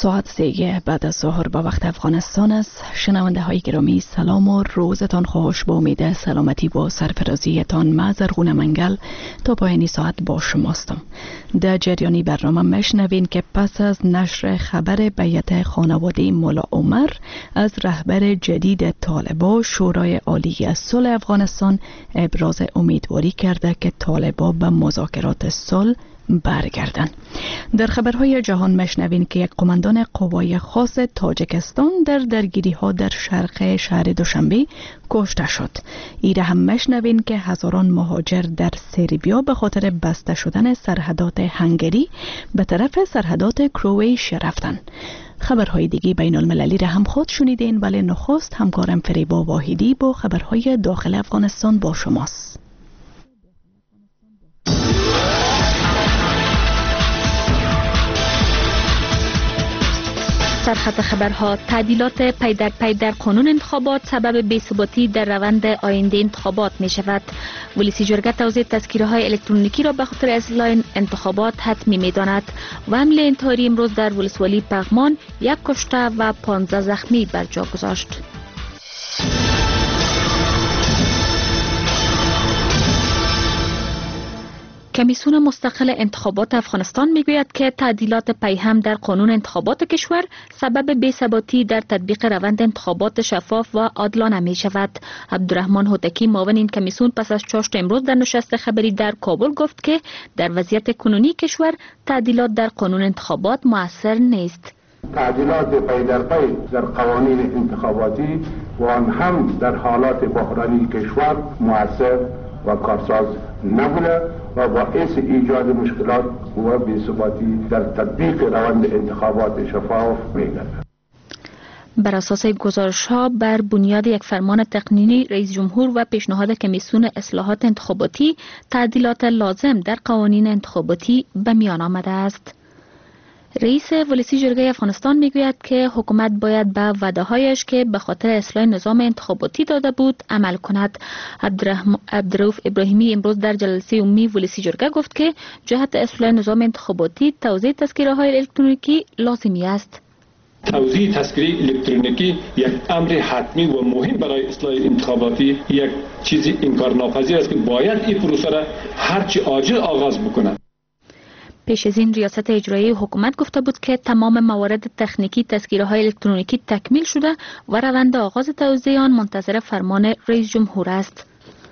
ساعت 3 بعد از ظهر با وقت افغانستان است. شنونده های گرامی سلام و روزتان خوش. با امید سلامتی و سرفرازیتان مازرغون منگل تا پایانی ساعت با شماستم. در جریانی برنامه مشنوین که پس از نشر خبر بیعت خانواده مولا عمر از رهبر جدید طالبان، شورای عالی صلح افغانستان ابراز امیدواری کرده که طالبان به مذاکرات صلح برگردن. در خبرهای جهان مشنوین که یک قماندان قوای خاص تاجیکستان در درگیری ها در شرق شهر دوشنبه کشته شد. ایره هم مشنوین که هزاران مهاجر در سربیا به خاطر بسته شدن سرحدات هنگری به طرف سرحدات کرواتیا رفتن. خبرهای دیگه بین المللی را هم خود شنیدین، ولی نخست همکارم فریبا واحدی با خبرهای داخل افغانستان با شماست. سرخط خبرها: تعدیلات پی در پی در قانون انتخابات سبب بی‌ثباتی در روند آینده انتخابات می شود. ولسی جرگه توزیع تذکره های الکترونیکی را به خاطر اصلاح انتخابات حتمی می داند و حمله انتحاری امروز در ولسوالی پغمان 1 کشته و 15 زخمی بر جا گذاشت. کمیسیون مستقل انتخابات افغانستان میگوید که تعدیلات پیهم در قانون انتخابات کشور سبب بی‌ثباتی در تطبیق روند انتخابات شفاف و عادلانه می شود. عبدالرحمن هوتکی معاون این کمیسیون پس از چاشت امروز در نشست خبری در کابل گفت که در وضعیت کنونی کشور تعدیلات در قانون انتخابات مؤثر نیست. تعدیلات پی در پی در قوانین انتخاباتی و آن هم در حالات بحرانی کشور مؤثر و کارساز نبوده و باعث ایجاد مشکلات و بی‌ثباتی در تطبیق روند انتخابات شفاف می‌گردد. بر اساس گزارش‌ها بر بنیاد یک فرمان تقنینی رئیس جمهور و پیشنهاد کمیسیون اصلاحات انتخاباتی، تعدیلات لازم در قوانین انتخاباتی به میان آمده است. رئیس ولسی جرگه افغانستان میگوید که حکومت باید به وعده‌هایش که به خاطر اصلاح نظام انتخاباتی داده بود عمل کند. عبدالرؤوف ابراهیمی امروز در جلسه عمومی ولسی جرگه گفت که جهت اصلاح نظام انتخاباتی توزیع تذکره‌های الکترونیکی لازمی است. توزیع تذکره الکترونیکی یک امر حتمی و مهم برای اصلاح انتخاباتی، یک چیز انکارناپذیر است که باید این پروسه را هرچی عاجل آغاز بکند. پیش از این ریاست اجرایی حکومت گفته بود که تمام موارد تکنیکی تذکره‌های الکترونیکی تکمیل شده و روند آغاز توزیع آن منتظر فرمان رئیس جمهور است.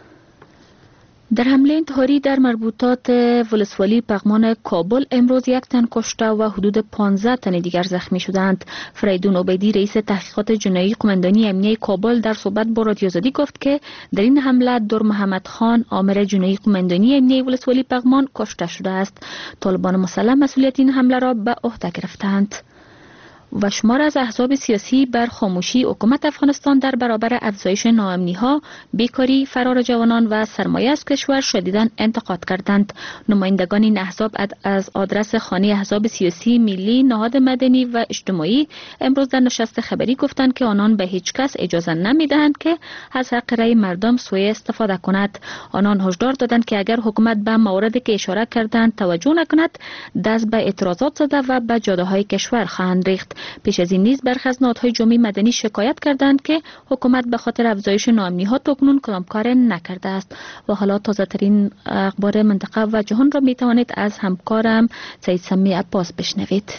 در حمله انتحاری در مربوطات ولسوالی پغمان کابل امروز 1 تن کشته و حدود 15 تن دیگر زخمی شدند. فریدون عبیدی رئیس تحقیقات جنایی قماندانی امنیه کابل در صحبت با رادیوزادی گفت که در این حمله دور محمد خان آمر جنایی قماندانی امنیه ولسوالی پغمان کشته شده است. طالبان مسلح مسئولیت این حمله را به عهده گرفتند. و شمار از احزاب سیاسی بر خاموشی حکومت افغانستان در برابر افزایش ناامنی‌ها، بیکاری، فرار جوانان و سرمایه از کشور شدیداً انتقاد کردند. نمایندگان این احزاب از آدرس خانه احزاب سیاسی ملی، نهاد مدنی و اجتماعی امروز در نشست خبری گفتند که آنان به هیچ کس اجازه نمی‌دهند که از حق رأی مردم سوء استفاده کند. آنان هشدار دادند که اگر حکومت به مواردی که اشاره کردند توجه نکند، دست به اعتراضات زده و به جاده‌های کشور خواهند ریخت. پیش از این نیز برخی از نهادهای جمعی مدنی شکایت کردند که حکومت به خاطر افزایش ناامنی‌ها تاکنون کدام کار نکرده است. و حالا تازه ترین اخبار منطقه و جهان را می توانید از همکارم سید سمی عباس بشنوید.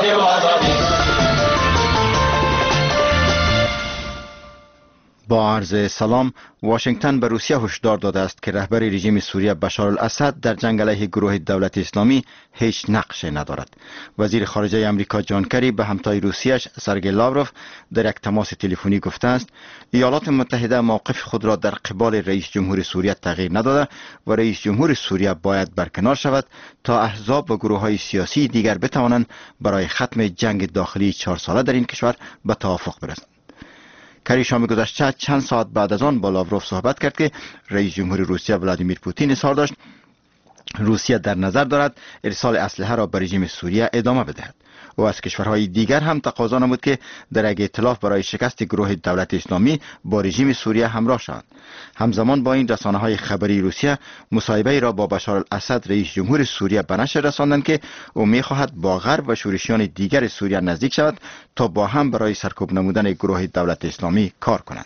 با عرض سلام، واشنگتن به روسیه هشدار داده است که رهبر رژیم سوریه بشار الاسد در جنگ علیه گروه دولت اسلامی هیچ نقشی ندارد. وزیر خارجه آمریکا جان کری به همتای روسیه‌اش سرگئی لاوروف در یک تماس تلفنی گفته است ایالات متحده موقف خود را در قبال رئیس جمهور سوریه تغییر نداده و رئیس جمهور سوریه باید برکنار شود تا احزاب و گروه‌های سیاسی دیگر بتوانند برای ختم جنگ داخلی 4 ساله در این کشور به توافق برسند. کری شام گذشته چند ساعت بعد از آن با لاوروف صحبت کرد که رئیس جمهور روسیه ولادیمیر پوتین اظهار داشت روسیه در نظر دارد ارسال اسلحه را به رژیم سوریه ادامه بدهد. و از کشورهای دیگر هم تقاضا نمود که در یک ائتلاف برای شکست گروه دولت اسلامی با رژیم سوریه همراه شوند. همزمان با این رسانه‌های خبری روسیه مصاحبه‌ای را با بشار الاسد رئیس جمهور سوریه به نشر رساندند که او می‌خواهد با غرب و شورشیان دیگر سوریه نزدیک شود تا با هم برای سرکوب نمودن گروه دولت اسلامی کار کنند.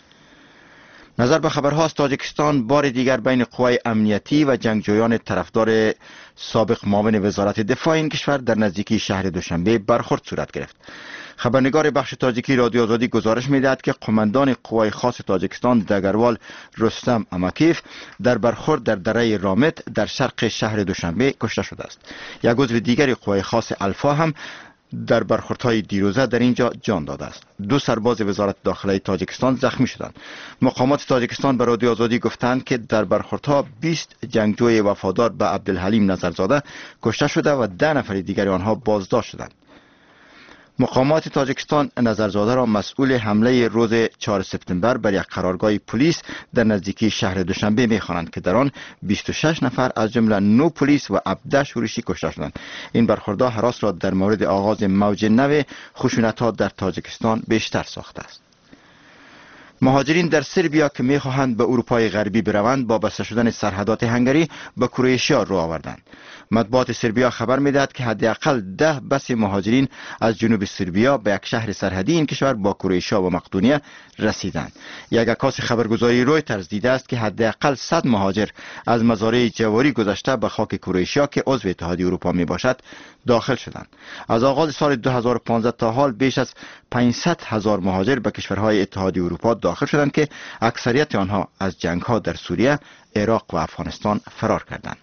نظر به خبرهاست، تاجیکستان بار دیگر بین قوای امنیتی و جنگجویان طرفدار سابق معاون وزارت دفاع این کشور در نزدیکی شهر دوشنبه برخورد صورت گرفت. خبرنگار بخش تاجیکی رادیو آزادی گزارش می‌دهد که قماندان قوای خاص تاجیکستان دگروال رستم اماکیف در برخورد در دره رامت در شرق شهر دوشنبه کشته شده است. یک عضو دیگری قوای خاص الفا هم در برخوردهای دیروزه در اینجا جان داده است. 2 سرباز وزارت داخلی تاجیکستان زخمی شدند. مقامات تاجیکستان به رادیو آزادی گفتند که در برخوردها 20 جنگجوی وفادار به عبدالحلیم نظرزاده کشته شده و 10 نفر دیگر آنها بازداشت شدند. مقامات تاجیکستان نظرزاده را مسئول حمله روز 4 سپتامبر بر یک قرارگاه پلیس در نزدیکی شهر دوشنبه می‌خوانند که در آن 26 نفر از جمله 9 پلیس و 17 شورشی کشته شدند. این برخوردها هراس را در مورد آغاز موج نو خشونت‌ها در تاجیکستان بیشتر ساخته است. مهاجرین در سربیا که می‌خواهند به اروپای غربی بروند با بسته شدن سرحدات هنگری به کرواتیا رو آوردند. مطبوعات سربیا خبر می‌دهد که حداقل 10 بس مهاجرین از جنوب سربیا به یک شهر سرحدی این کشور با کرواتیا و مقدونیه رسیدند. یک عکاس خبرگزاری رویترز دیده است که حداقل 100 مهاجر از مزارع جواری گذشته به خاک کرواتیا که عضو اتحادیه اروپا میباشد داخل شدند. از آغاز سال 2015 تا حال بیش از 500,000 مهاجر به کشورهای اتحادیه اروپا داخل شدند که اکثریت آنها از جنگ‌ها در سوریه، عراق و افغانستان فرار کردند.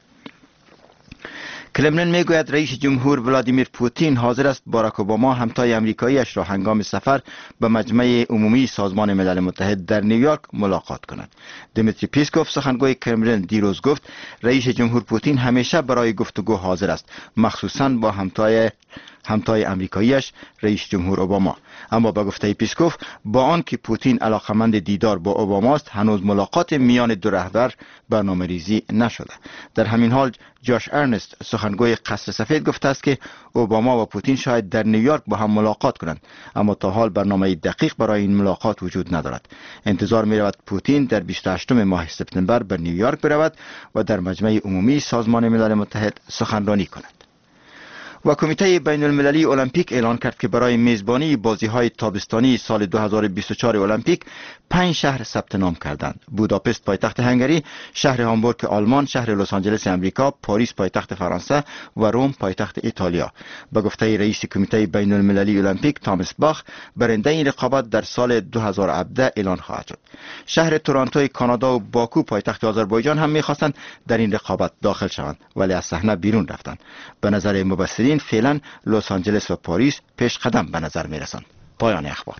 کرملین میگوید رئیس جمهور ولادیمیر پوتین حاضر است باراک اوباما همتای امریکاییش را هنگام سفر به مجمع عمومی سازمان ملل متحد در نیویورک ملاقات کند. دیمیتری پیسکوف سخنگوی کرملین دیروز گفت رئیس جمهور پوتین همیشه برای گفتگو حاضر است، مخصوصاً با همتای امریکاییش رئیس جمهور اوباما. اما به گفته پیسکوف با آنکه پوتین علاقمند دیدار با اوباما است هنوز ملاقات میان دو رهبر برنامه‌ریزی نشده. در همین حال جاش ارنست سخنگوی قصر سفید گفته است که اوباما و پوتین شاید در نیویورک با هم ملاقات کنند، اما تا حال برنامه دقیق برای این ملاقات وجود ندارد. انتظار می رود پوتین در 28 ماه سپتامبر به نیویورک برود و در مجمع عمومی سازمان ملل متحد سخنرانی کند. و کمیته بین المللی المپیک اعلان کرد که برای میزبانی بازی‌های تابستانی سال 2024 المپیک 5 شهر ثبت نام کردند: بوداپست پایتخت هنگری، شهر هامبورگ آلمان، شهر لس آنجلس امریکا، پاریس پایتخت فرانسه و روم پایتخت ایتالیا. به گفته رئیس کمیته بین المللی المپیک تامس باخ، برنده این رقابت در سال 2017 اعلان خواهد شد. شهر تورنتو کانادا و باکو پایتخت آذربایجان هم می‌خواستند در این رقابت داخل شوند ولی از صحنه بیرون رفتند. به نظر مبصرین فعلا لس آنجلس و پاریس پیش قدم به نظر می رسند. پایان اخبار.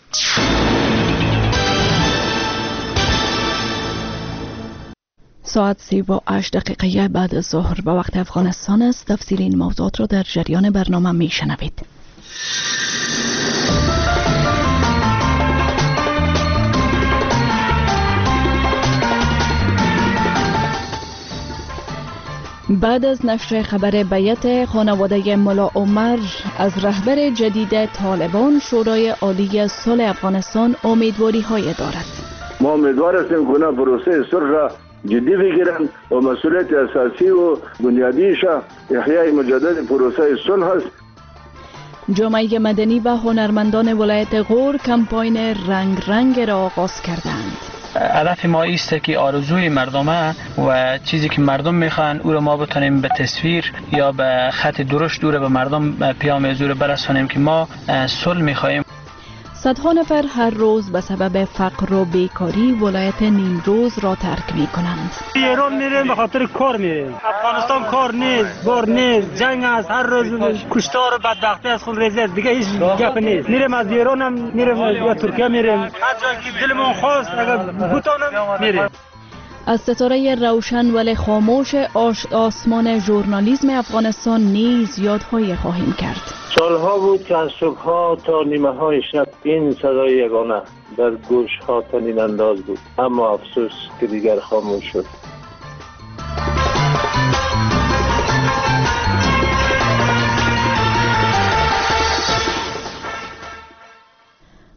ساعت 38 بعد از ظهر به وقت افغانستان است. تفسیر این موضوعات را در جریان برنامه می شنوید. بعد از نشر خبر بیعت خانواده ملا عمر از رهبر جدید طالبان، شورای عالی صلح افغانستان امیدواری های دارد. ما امیدوار هستیم که پروسه صلح را جدی بگیرند و مسئولیت اساسی و بنیادیش احیای مجدد پروسه صلح است. جامعه مدنی و هنرمندان ولایت غور کمپاین رنگ را آغاز کردند. هدف ما ایسته که آرزوی مردمه و چیزی که مردم میخوان او را ما بتونیم به تصویر یا به خط درشت دور به مردم پیام زور برسانیم که ما صلح میخواهیم. صدها نفر هر روز به سبب فقر و بیکاری ولایت نیمروز را ترک می کنند. ایران میریم به خاطر کار میریم. افغانستان کار نیست، بار نیست، جنگ است، هر روز کشتار و بدبختی از خون ریزه دیگه هیچ گپ نیست. میریم از ایران هم میریم یا ترکیه میریم، هر جایی که دلمون خواست اگر بتونم میریم. از ستاره روشن ولی خاموش آسمان ژورنالیسم افغانستان نیز یادهای خواهیم کرد. سالها بود که از صبحها تا نیمه های شب این صدای یگانه در گوش ها طنین انداز بود، اما افسوس که دیگر خاموش شد.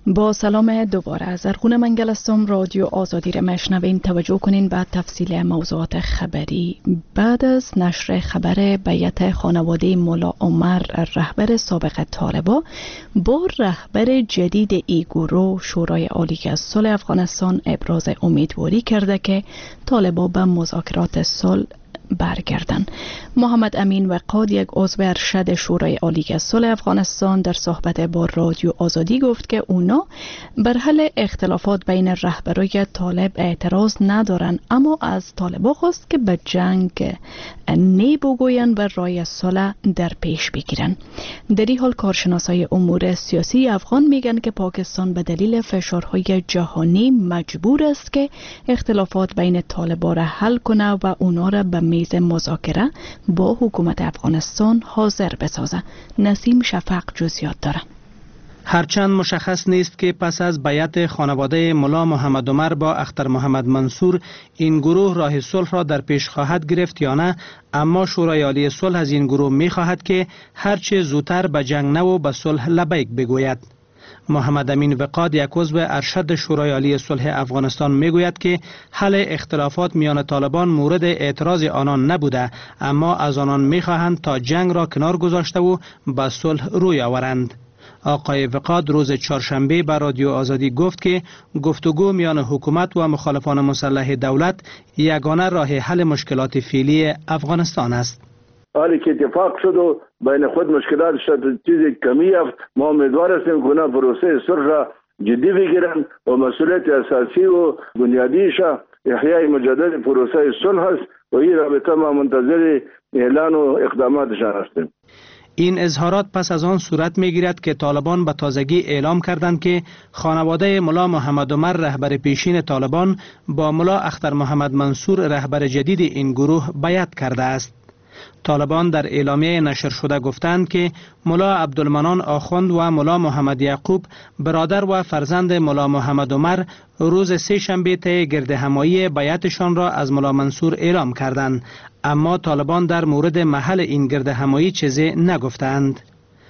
با سلام دوباره از زرغون منگل هستم. رادیو آزادی را میشنوین. توجه کنین به تفصیل موضوعات خبری. بعد از نشر خبر بیعت خانواده مولا عمر رهبر سابق طالبان با رهبر جدید ای گروه، شورای عالی از صلح افغانستان ابراز امیدواری کرده که طالبان به مذاکرات صلح برگردن. محمد امین وقاد، یک عضو ارشد شورای عالی از صلح افغانستان، در صحبت با رادیو آزادی گفت که اونا بر حل اختلافات بین رهبرای طالب اعتراض ندارن، اما از طالبان خواست که به جنگ بگوین و راه صلح در پیش بگیرن. در این حال کارشناسای امور سیاسی افغان میگن که پاکستان به دلیل فشارهای جهانی مجبور است که اختلافات بین طالبان را حل کنه و اونا را به میز مذاکره با حکومت افغانستان حاضر بسازه. نسیم شفق جزئیات داره. هرچند مشخص نیست که پس از بیعت خانواده مولا محمد عمر با اختر محمد منصور این گروه راه صلح را در پیش خواهد گرفت یا نه، اما شورای عالی صلح از این گروه می خواهد که هرچه زودتر به جنگ نه و به صلح لبیک بگوید. محمد امین وقاد، یک عضو ارشد شورای عالی صلح افغانستان، میگوید که حل اختلافات میان طالبان مورد اعتراض آنان نبوده، اما از آنان میخواهند تا جنگ را کنار گذاشته و به صلح روی آورند. آقای وقاد روز چهارشنبه به رادیو آزادی گفت که گفتگو میان حکومت و مخالفان مسلح دولت یگانه راه حل مشکلات فعلی افغانستان است. حالی که اتفاق شد و بین خود مشکلات شد، چیزی کمی یافت. ما امیدوار هستیم که اونا پروسه صلح را جدی بگیرن و مسئولیت اساسی و بنیادیش احیای مجدد پروسه صلح است و این رابطه ما منتظر اعلان و اقداماتشان هستیم. این اظهارات پس از آن صورت میگیرد که طالبان به تازگی اعلام کردند که خانواده مولا محمد عمر رهبر پیشین طالبان با مولا اختر محمد منصور رهبر جدید این گروه بیعت کرده است. طالبان در اعلامیه نشر شده گفتند که مولا عبدالمنان آخوند و مولا محمد یعقوب برادر و فرزند مولا محمد عمر روز سه شنبه طی گردهمایی بیعتشان را از مولا منصور اعلام کردند، اما طالبان در مورد محل این گردهمایی چیزی نگفتند.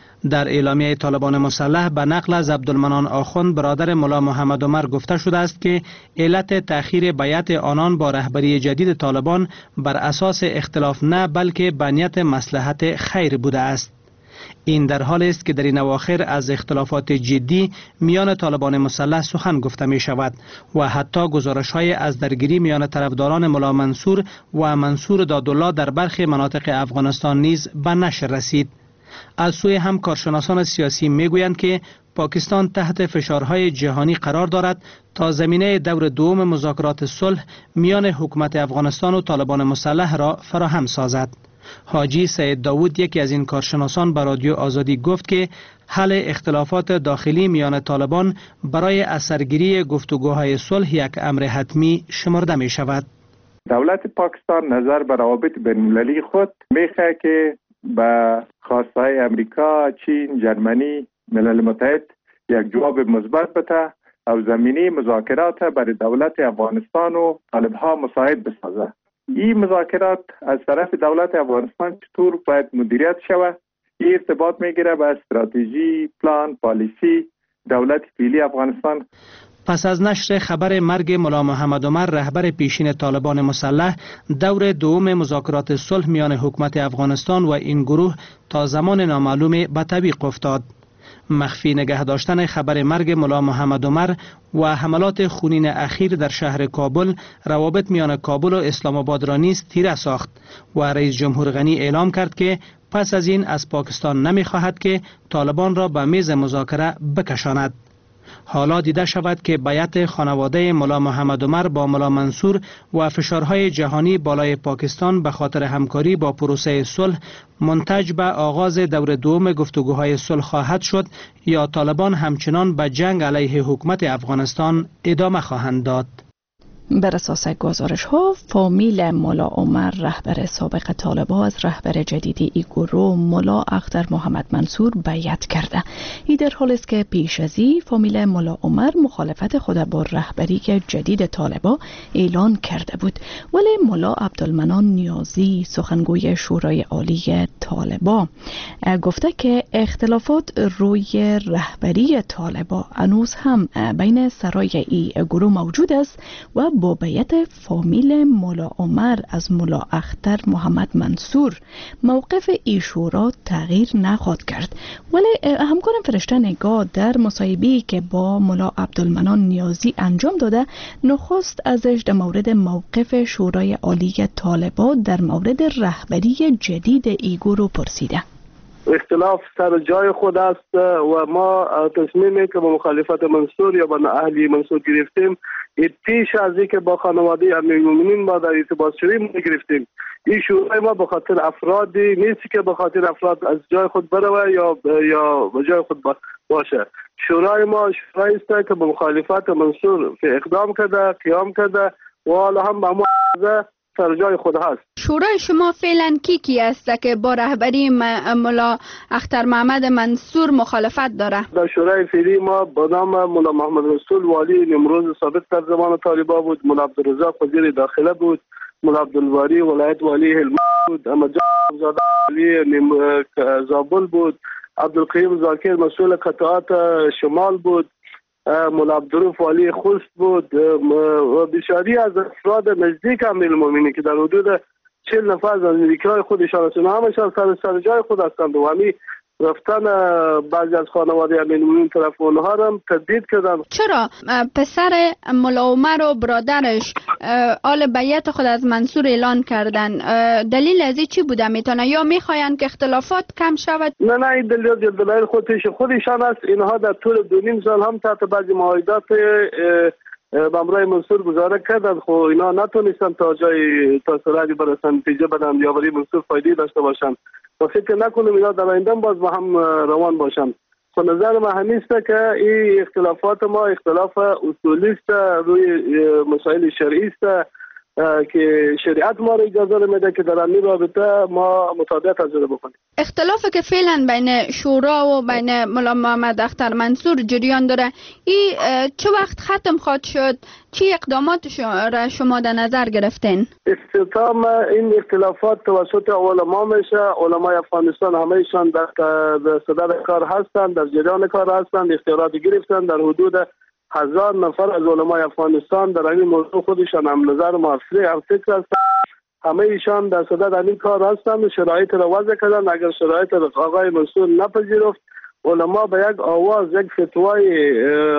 در اعلامیه طالبان مسلح به نقل از عبدالمنان آخوند برادر مولا محمد عمر گفته شده است که علت تأخیر بیعت آنان با رهبری جدید طالبان بر اساس اختلاف نه بلکه به نیت مصلحت خیر بوده است. این در حال است که در این اواخر از اختلافات جدی میان طالبان مسلح سخن گفته می شود و حتی گزارش‌های از درگیری میان طرفداران مولا منصور و منصور دادالله در برخی مناطق افغانستان نیز به نشر رسید. از سوی هم کارشناسان سیاسی میگویند که پاکستان تحت فشارهای جهانی قرار دارد تا زمینه دور دوم مذاکرات صلح میان حکومت افغانستان و طالبان مسلح را فراهم سازد. حاجی سید داوود، یکی از این کارشناسان، به رادیو آزادی گفت که حل اختلافات داخلی میان طالبان برای اثرگیری گفتگوهای صلح یک امر حتمی شمرده می شود. دولت پاکستان نظر به روابط بین‌المللی خود میخواهد که به خواستهای امریکا، چین، جرمنی، ملل متحد یک جواب مثبت بده او زمینه مذاکرات برای دولت افغانستان و طالبها مساعد بسازه. این مذاکرات از طرف دولت افغانستان چطور باید مدیریت شود؟ این ارتباط میگیره به استراتژی، پلان، پالیسی دولت فعلی افغانستان. پس از نشر خبر مرگ مولا محمد عمر رهبر پیشین طالبان مسلح، دور دوم مذاکرات صلح میان حکومت افغانستان و این گروه تا زمان نامعلوم به تعویق افتاد. مخفی نگه داشتن خبر مرگ مولا محمد عمر و حملات خونین اخیر در شهر کابل روابط میان کابل و اسلام آباد را نیز تیره ساخت و رئیس جمهور غنی اعلام کرد که پس از این از پاکستان نمی‌خواهد که طالبان را به میز مذاکره بکشاند. حالا دیده شود که بیعت خانواده مولا محمد عمر با مولا منصور و فشارهای جهانی بالای پاکستان به خاطر همکاری با پروسه صلح منتج به آغاز دور دوم گفتگوهای صلح خواهد شد یا طالبان همچنان به جنگ علیه حکومت افغانستان ادامه خواهند داد. بر اساس گزارش ها فامیل ملا عمر رهبر سابق طالبان از رهبر جدید ای گروه ملا اختر محمد منصور بیعت کرده. این در حالی است که پیش از این فامیل ملا عمر مخالفت خود با رهبری جدید طالبان اعلان کرده بود، ولی ملا عبدالمنان نیازی سخنگوی شورای عالی طالبان گفته که اختلافات روی رهبری طالبان هنوز هم بین سرای ای گروه موجود است و با بیعت فامیل ملا عمر از ملا اختر محمد منصور موقف ای شورا تغییر نخواهد کرد. ولی همکارم فرشته نگاه در مصاحبه‌ای که با ملا عبدالمنان نیازی انجام داده نخست ازش در مورد موقف شورای عالی طالبان در مورد رهبری جدید ای گروه پرسیده. اختلاف سر جای خود است و ما تصمیمی که با مخالفت منصور یا با اهلی منصور گرفتیم پیش از اینکه با خانواده امیرالمومنین ما در ارتباط شدیم گرفتیم. این شورای ما به خاطر افرادی نیست که به خاطر افراد از جای خود بروه یا به جای خود باشه. شورای ما شورای است که به مخالفت منصور اقدام کرده، قیام کرده و حالا هم با ما سر جای خود هست. شورای شما فعلا کی است که با رهبری ملا اختر محمد منصور مخالفت داره؟ در شورای فعلی ما با نام ملا محمد رسول والی نمروز سابق در زمان طالبان بود، ملا عبدالرزاق وزیر داخله بود، ملا عبدالباری ولایت والی هلمند بود، احمد جان زاده والی زابل بود، عبدالقیوم زاکر مسئول قطعات شمال بود، ملا عبدالرؤوف والی خوست بود و بسیاری از افراد نزدیک امیرالمومنین که در حدود 40 نفر از امریکای خودشان هستند، همشان سر جای خود هستند و همین رفتن بعضی از خانواده امیرالمومنین طرف اونها هم تردید کردن. چرا پسر ملا عمر و برادرش آل بیعت خود از منصور اعلان کردن؟ دلیل از چی بوده میتونه؟ یا میخواین که اختلافات کم شود؟ نه این دلیل خودشان است. اینها در طول 2.5 سال هم تحت بعضی معاهدات بامرای منصور گزاره کردن، خب اینا نتونستن تا سرعتی برسن نتیجه بدن یا برای منصور فایده داشته باشن و فکر نکنم اینا در آینده باز با هم روان باشن. خب نظر ما همین است که این اختلافات ما اختلاف اصولی است، روی مسائل شرعی است که شریعت ما را اجازه میده که در این رابطه ما مطابقت از رو بکنیم. اختلافی که فعلا بین شورا و بین ملا محمد اختر منصور جریان داره، این چه وقت ختم خواهد شد؟ چه اقدامات شما در نظر گرفتین؟ اختتام این اختلافات توسط علما میشه. علمای افغانستان همهشان در صدر کار هستند، در جریان کار هستند، اختیارات گرفتند. در حدود 1000 نفر از علمای افغانستان در این موضوع خودشان هم نظر موافق فکر هستند. همه ایشان در صدد این کار هستند و شرایط را وضع کردن. اگر شرایط آقای منصور نپذیرفت، علما به یک آواز یک فتوای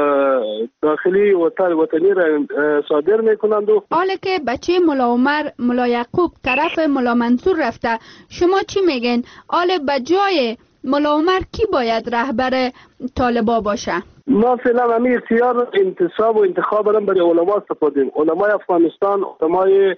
داخلی وطنی را صادر میکنند. حالا که بچه ملا عمر ملا یعقوب طرف ملا منصور رفته، شما چی میگین؟ حالا به جای ملا عمر کی باید رهبر طالبا باشه؟ ما فعلا همین اختیار انتصاب و انتخاب را برای علما سپردیم. علمای افغانستان علمای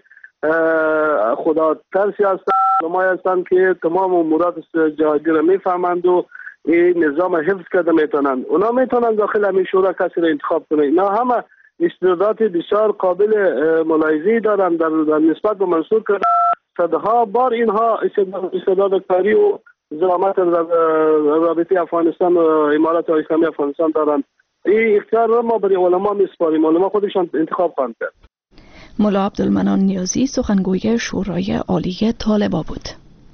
خدا ترسی هستند، علمای هستند که تمام امورات جهادی را میفهمند و این نظام حفظ کرده میتونند. اونا میتونند داخل همین شورا کسی را انتخاب کنند. اینا همه استعدادات بسیار قابل ملاحظه دارند در نسبت به منصور که صدها بار اینها استعداد کاری و زعامت رابطه افغانستان و امارات اسلامی افغانستان دارند. این اختیار را ما برای علما میسپاریم، علما خودشان انتخاب خواهند کرد. ملا عبدالمنان نیازی سخنگوی شورای عالی طالبان بود.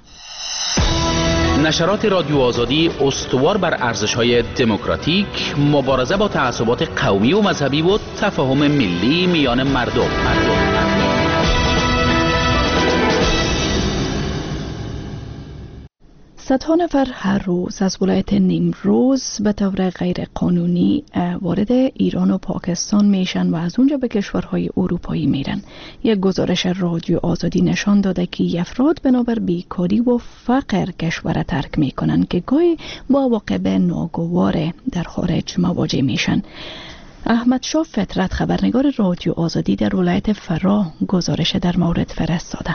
نشرات رادیو آزادی استوار بر ارزش‌های دموکراتیک، مبارزه با تعصبات قومی و مذهبی و تفاهم ملی میان مردم. 100 نفر هر روز از ولایت نیمروز به طور غیر قانونی وارد ایران و پاکستان میشن و از اونجا به کشورهای اروپایی میرن. یک گزارش رادیو آزادی نشان داده که افراد بنابر بیکاری و فقر کشور ترک میکنن که گاهی با عواقب ناگوار در خارج مواجه میشن. احمد شاه فطرت خبرنگار رادیو آزادی در ولایت فرا گزارش در مورد فرستاده.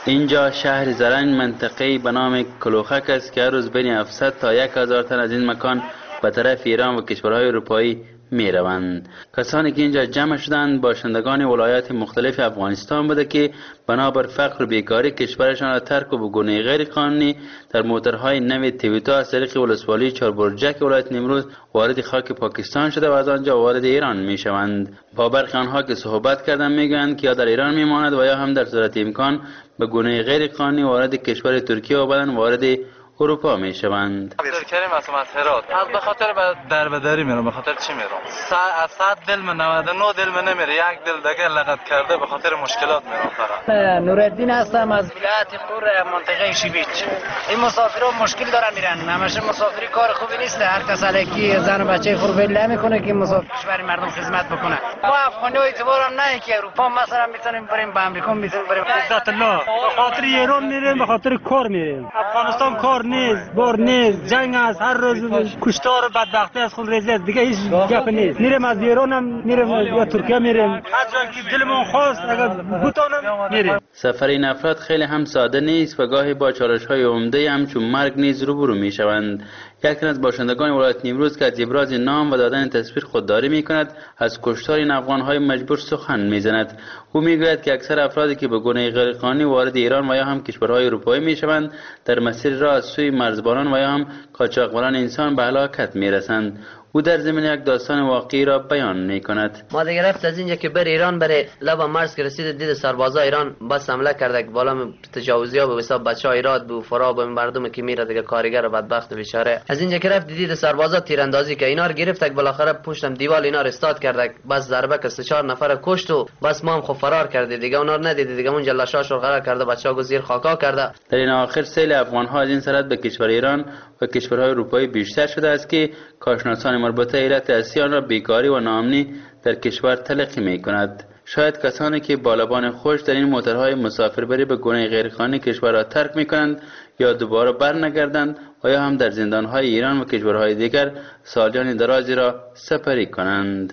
اینجا شهر زرنگ منطقه‌ای به نام کلوخک است که هر روز بین 700 تا 1000 تن از این مکان به طرف ایران و کشورهای اروپایی می روند. کسانی که اینجا جمع شدند باشندگان ولایات مختلف افغانستان بوده که بنابر فقر و بیکاری کشورشان را ترک و به گونه غیر قانونی در موترهای نو تویوتا از طریق ولسوالی چهاربرجک ولایت نیمروز وارد خاک پاکستان شده و از آنجا وارد ایران می شوند. با برخی آنها که صحبت کردند میگویند که یا در ایران میماند و یا هم در صورت امکان به گونه غیر قانونی وارد کشور ترکیه و بعداً وارد اروپا می شوند. عبدالکریم هستم از هرات. از به خاطر دربدری میرم. به خاطر چی میرم؟ از 100 دل من 99 دل من نمیره. یک دل دیگه لغت کرده به خاطر مشکلات میرم فقط. نورالدین هستم از ولایت قور منطقه شیبیچ. این مسافرا مشکل دارن میرن. همش مسافری کار خوبی نیست. هر کس الکی زن و بچه خود ول نمیکنه که مسافر کشور مردم خدمت بکنه. ما افغانی اعتبارم نه که اروپا مثلا میتونیم بریم به امریکا میتونیم بریم. عزت الله. به خاطر ایران میریم به خاطر کار میریم. افغانستان کار نیست، بار نیست، جنگ است، هر روز کشتار و بدبختی از خود رزق دیگه هیچ گپ نیست. میریم از ایران هم میریم یا ترکیه میریم، هر جا که دلمون خواست اگر بتونم میریم. سفر این افراد خیلی هم ساده نیست و گاهی با چالش‌های عمده همچون مرگ نیز روبرو میشوند. یکی از باشندگان ولایت نیمروز که از ابراز نام و دادن تصویر خودداری میکند از کشتار این افغان‌های مجبور سخن میزند. او میگوید که اکثر افرادی که به گونه غیرقانونی وارد ایران و یا هم کشورهای اروپایی میشوند در مسیر راه از سوی مرزبانان و یا هم قاچاقبران انسان به هلاکت میرسند. او در زمین یک داستان واقعی را بیان میکند. ما دیگه رفت از اینجا که بر ایران بره لب مرز که رسید دید سربازا ایران بس حمله کرده که بالا تجاوزیا به حساب بچهای ایراد به فرا به مردم که میره دیگه کارگر و بدبخت بیچاره. از اینجا که رفت دید سربازا تیراندازی که اینا رو گرفت که بالاخره پشتم دیوال اینا رو استاد کرده بس ضربه که 3-4 نفر کشت و بس ما هم خب فرار کردیم دیگه اونا رو ندید دیگه اون جلاشاش رو قرار کرده بچه‌ها گزیر خاکا کرده. در این آخر سیل افغان ها از این سرحد به کشور ایران و کشورهای اروپایی بیشتر شده است که کارشناسان مربوطه علت اصلی آن را بیکاری و ناامنی در کشور تلقی می کند. شاید کسانی که بالابان خوش در این موترهای مسافربری به گونه غیرقانونی کشور را ترک می کنند یا دوباره برنگردند و یا هم در زندانهای ایران و کشورهای دیگر سالیان درازی را سپری کنند.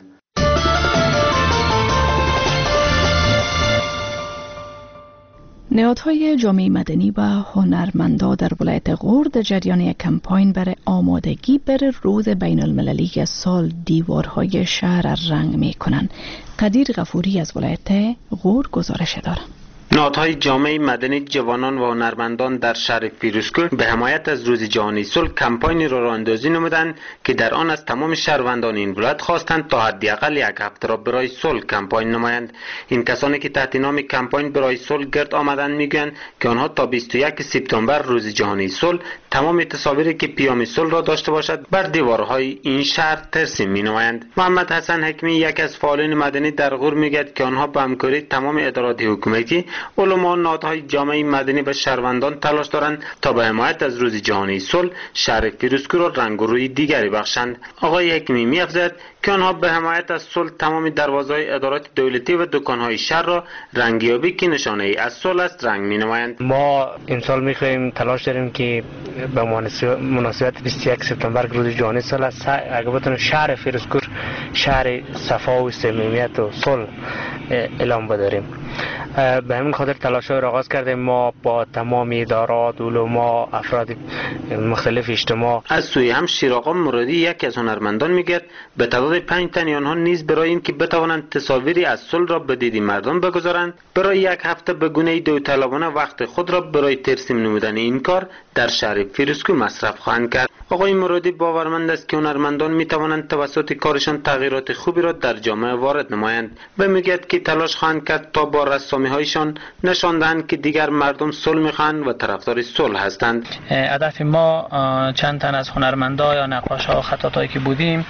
نهادهای جامعه مدنی و هنرمندا در ولایت غور در جریان یک کمپاین برای آمادگی برای روز بین المللی سال دیوارهای شهر رنگ می کنند. قدیر غفوری از ولایت غور گزارش دارد. نهادهای جامعه مدنی، جوانان و هنرمندان در شهر فیروزکوه به حمایت از روز جهانی صلح کمپاینی را راهاندازی نمودند که در آن از تمام شهروندان این ولایت خواستند تا حداقل یک هفته را برای صلح کمپاین نمایند. این کسانی که تحت نام کمپاین برای صلح گرد آمدند میگویند که آنها تا 21 سپتامبر روز جهانی صلح تمام تصاویری که پیام صلح را داشته باشد بر دیوارهای این شهر ترسیم می‌نمایند. محمد حسن حکمی یک از فعالان مدنی در غور میگوید که آنها با همکاری تمام ادارات حکومتی، علما و نهادهای جامعه مدنی و شهروندان تلاش دارند تا به حمایت از روز جهانی صلح شهر فیروزکوه را رنگ و روی دیگری بخشند. آقای حکمی می‌افزاید که آنها به حمایت از صلح تمام دروازه‌های ادارات دولتی و دکان‌های شهر را رنگیابی که نشانه‌ای از صلح است رنگ می‌نمایند. ما امسال می‌خواهیم تلاش داریم که به مناسبت 21 سپتامبر روز جهانی صلح است اگه بتونیم شهر فیروزکوه شهر صفا و صمیمیت و صلح اعلام بداریم. به همین خاطر تلاش‌های را آغاز کردیم. ما با تمام ادارات، علما، افراد مختلف اجتماع. از سوی هم شیراقا مرادی یکی از هنرمندان میگه به تعداد 5 تن آنها نیز برای اینکه بتوانند تصاویری از صلح را به دید مردم بگذارند برای یک هفته به گونه داوطلبانه وقت خود را برای ترسیم نمودن این کار در شهر فیروزکوه مصرف خواهند کرد. آقای مرادی باورمند است که هنرمندان می توانند توسط کارشان تغییرات خوبی را در جامعه وارد نمایند و میگوید که تلاش خواهند کرد تا با رسامی‌هایشان نشان دهند که دیگر مردم صلح می‌خواهند و طرفدار صلح هستند. هدف ما چند تن از هنرمندا یا نقاشا و خطاطایی که بودیم،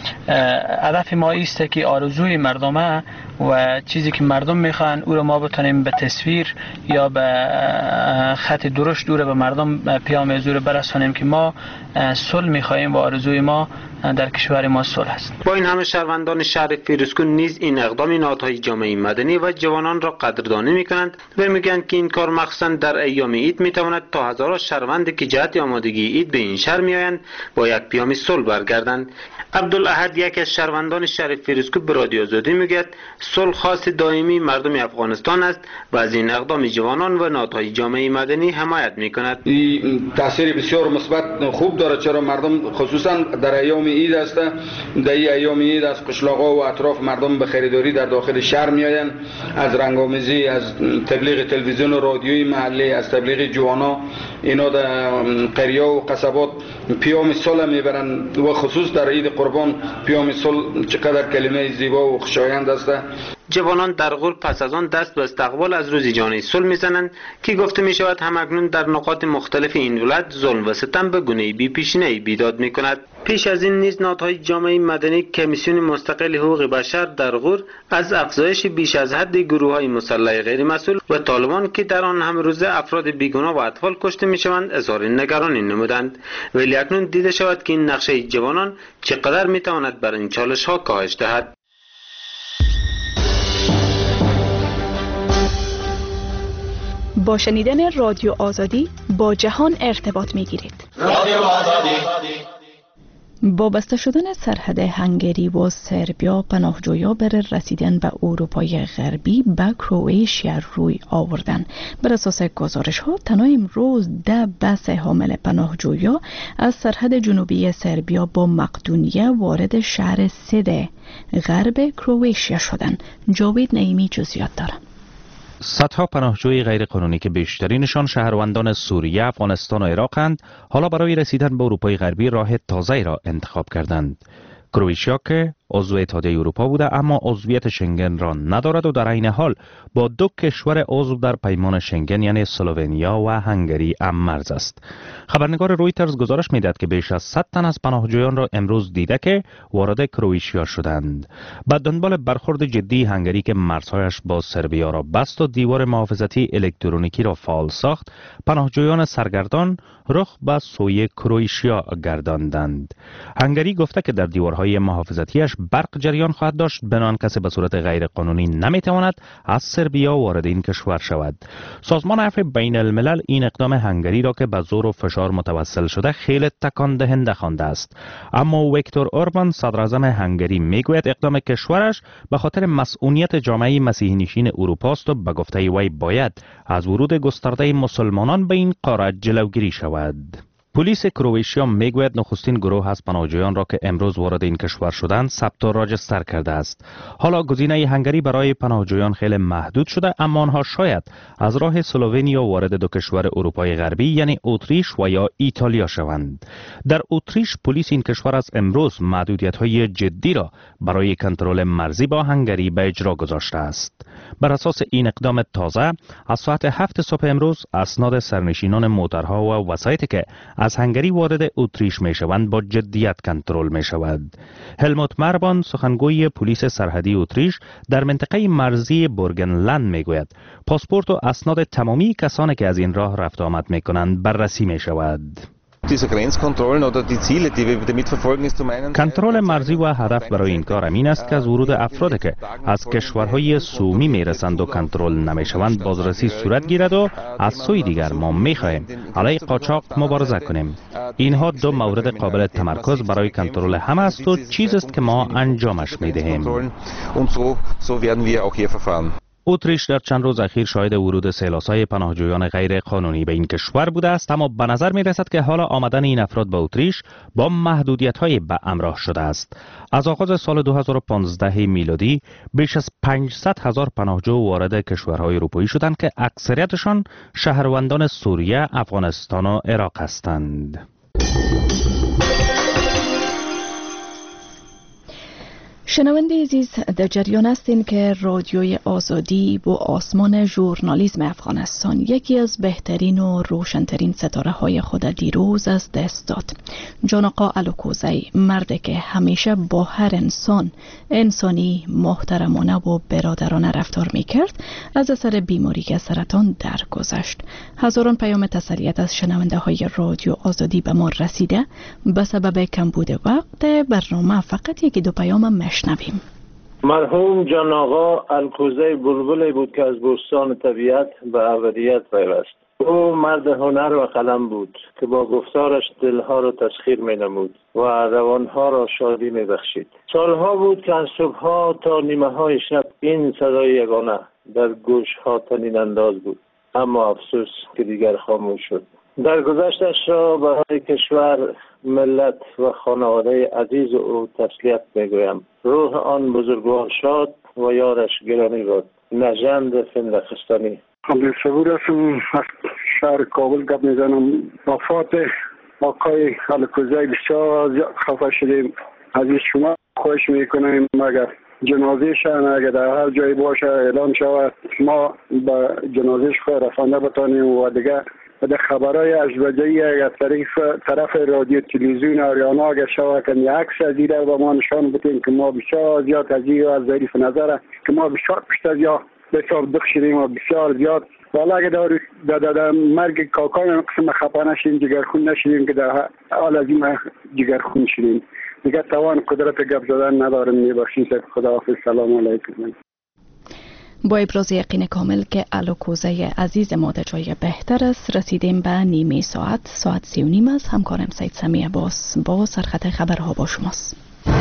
هدف ما است که آرزوی مردمه و چیزی که مردم میخوان او رو ما بتونیم به تصویر یا به خط درشت دور به مردم پیام زور برسانیم که ما صلح میخواهیم و آرزوی ما در کشور ما صلح است. با این همه شهروندان شهر فیروزکوه نیز این اقدام نهادهای جامعه مدنی و جوانان را قدردانی میکنند و میگویند که این کار مخصوصا در ایام عید میتواند تا هزاران شهروند که جهت آمادگی عید به این شهر میآیند با یک پیام صلح برگردند. عبدالاحد یک از شهروندان شهر فیروزکوه به رادیو آزادی میگوید صلح خواست دائمی مردم افغانستان است و از این اقدام جوانان و نهادهای جامعه مدنی حمایت می‌کند. این تاثیر بسیار مثبت خوب دارد، چرا مردم خصوصا در ایام عید است، در ایام عید از قشلاق‌ها و اطراف مردم به خریداری در داخل شهر میآیند، از رنگ‌آمیزی، از تبلیغ تلویزیون و رادیوی محلی، از تبلیغ جوانا، اینا در قریه و قصبات پیام صلح میبرند و خصوص در عید قربان پیام صلح چقدر کلمه زیبا و خوشایند است. جوانان در غور پس از آن دست به استقبال از روز جهانی صلح میزنند که گفته می شود همکنون در نقاط مختلف این ولایت ظلم و ستم به گونه بی پیشینه‌ای بیداد می کند. پیش از این نیز نهادهای جامعه مدنی کمیسیون مستقل حقوق بشر در غور از افزایش بیش از حد گروه‌های مسلح غیر مسئول و طالبان که در آن هم روزه افراد بیگناه و اطفال کشته میشوند اظهار نگرانی نمودند، ولی اکنون دیده شود که این نقشه جوانان چقدر میتواند بر این چالش‌ها کاهش دهد. با شنیدن رادیو آزادی با جهان ارتباط میگیرید. رادیو آزادی. با بسته شدن سرحد هنگری و سربیا، پناهجویان برای رسیدن به اروپای غربی به کرواتیا روی آوردن. بر اساس گزارش ها تنها امروز 10 بس حامل پناهجویان از سرحد جنوبی سربیا با مقدونیه وارد شهر سده غرب کرواتیا شدند. جاوید نعیمی جزئیات دارد. صدها پناهجوی غیرقانونی که بیشترینشان شهروندان سوریه، افغانستان و عراقند، حالا برای رسیدن به اروپای غربی راه تازه‌ای را انتخاب کردند. کرواتیا که عضو اتحادیه اروپا بوده اما عضویت شنگن را ندارد و در عین حال با 2 کشور عضو در پیمان شنگن یعنی اسلوونیا و هنگری هم مرز است. خبرنگار رویترز گزارش می‌دهد که بیش از 100 تن از پناهجویان را امروز دیده که وارد کرواتیا شدند. به دنبال برخورد جدی هنگری که مرزهایش با سربیا را بست و دیوار محافظتی الکترونیکی را فعال ساخت، پناهجویان سرگردان رخ به سوی کرواتیا گرداندند. هنگری گفته که در دیوارهای محافظتیش برق جریان خواهد داشت، بنان کسی به صورت غیر قانونی نمیتواند از سربیا وارد این کشور شود. سازمان عفو بین الملل این اقدام هنگری را که به زور و فشار متوسل شده خیلی تکان دهنده خوانده است، اما ویکتور اوربان صدر اعظم هنگری میگوید اقدام کشورش به خاطر مسئولیت جامعه مسیحی نشین اروپا است و به گفته وی باید از ورود گسترده مسلمانان به این قاره جلوگیری شود. پلیس کرواتیا میگوید نخستین گروه از پناهجویان را که امروز وارد این کشور شدند ثبت و راجستر کرده است. حالا گزینه هنگری برای پناهجویان خیلی محدود شده، اما آنها شاید از راه اسلوونیا وارد 2 کشور اروپای غربی یعنی اتریش و یا ایتالیا شوند. در اتریش پلیس این کشور از امروز محدودیت‌های جدی را برای کنترل مرزی با هنگری به اجرا گذاشته است. بر اساس این اقدام تازه از ساعت 7 صبح امروز اسناد سرنشینان موترها و وسایطی که از هنگری وارد اتریش می شوند با جدیت کنترل می شود. هلموت مربان سخنگوی پلیس سرحدی اتریش در منطقه مرزی بورگنلند می گوید پاسپورت و اسناد تمامی کسانی که از این راه رفت آمد می کنند بررسی می شود. کنترل مرزی و هدف برای این کار این است که از ورود افرادی که از کشورهای سومی میرسند و کنترل نمیشوند بازرسی صورت گیرد و از سوی دیگر ما میخواهیم علیه قاچاق مبارزه کنیم. اینها 2 مورد قابل تمرکز برای کنترل همه است و چیزی است که ما انجامش میدهیم. اتریش در چند روز اخیر شاهد ورود سیلاسای پناهجویان غیر قانونی به این کشور بوده است، اما به نظر می رسد که حالا آمدن این افراد به اتریش با محدودیت‌های به همراه شده است. از آغاز سال 2015 میلادی بیش از 500,000 پناهجو وارد کشورهای اروپایی شدند که اکثریتشان شهروندان سوریه، افغانستان و عراق هستند. شنونده عزیز، در جریان هستین که رادیوی آزادی با آسمان ژورنالیسم افغانستان یکی از بهترین و روشنترین ستاره های خود دیروز از دست داد. جان آقا الوکوزی، مردی که همیشه با هر انسانی محترمانه و برادرانه رفتار میکرد، از اثر بیماری سرطان درگذشت. هزاران پیام تسلیت از شنونده های رادیو آزادی به ما رسیده. به سبب کمبود وقت برنامه فقط 1-2 پیام مشنویم. مرحوم جان آقا الکوزی بلبلی بود که از بستان طبیعت به ابدیت پیوست. او مرد هنر و قلم بود که با گفتارش دلها را تسخیر می نمود و روانها را شادی می بخشید. سالها بود که از صبحها تا نیمه های شب این صدای یگانه در گوشها طنین انداز بود، اما افسوس که دیگر خاموش شد. در گذشتش را برای کشور، ملت و خانواده عزیز او تسلیت می گویم. روح آن بزرگوار شاد و یارش گرامی باد. نژند فندقستانی. عبدالصبور هستم، از شهر کابل گپ میزنم. وفات آقای الکوزی بسیار خفه شدیم. از شما خواهش میکنیم اگر جنازه‌ش اگر در هر جایی باشه اعلان شود، ما به جنازه‌ش رسانده بتانیم و دیگه خبرهای ازبجایی اگر طرف رادیو تلویزیون آریانا اگر شود که عکس از این رو به ما نشان بدیم که ما بسیار زیاد از این از ظریف نظره که ما بسیار پشت از یا بسیار دخ شدیم و بسیار زیاد والا اگر در مرگ کاکان قسم خفه نشیم، جگرخون نشدیم که در حال از این جگرخون شدیم. دیگه توان قدرت گپ زدن ندارم. میبخشید. خداحافظ. سلام علیکم. با ابراز یقین کامل که الکوزه عزیز ما در جای بهتر است، رسیدیم به نیمه ساعت 3:30 است. همکارم سید سمی عباس با سرخط خبرها با شماست.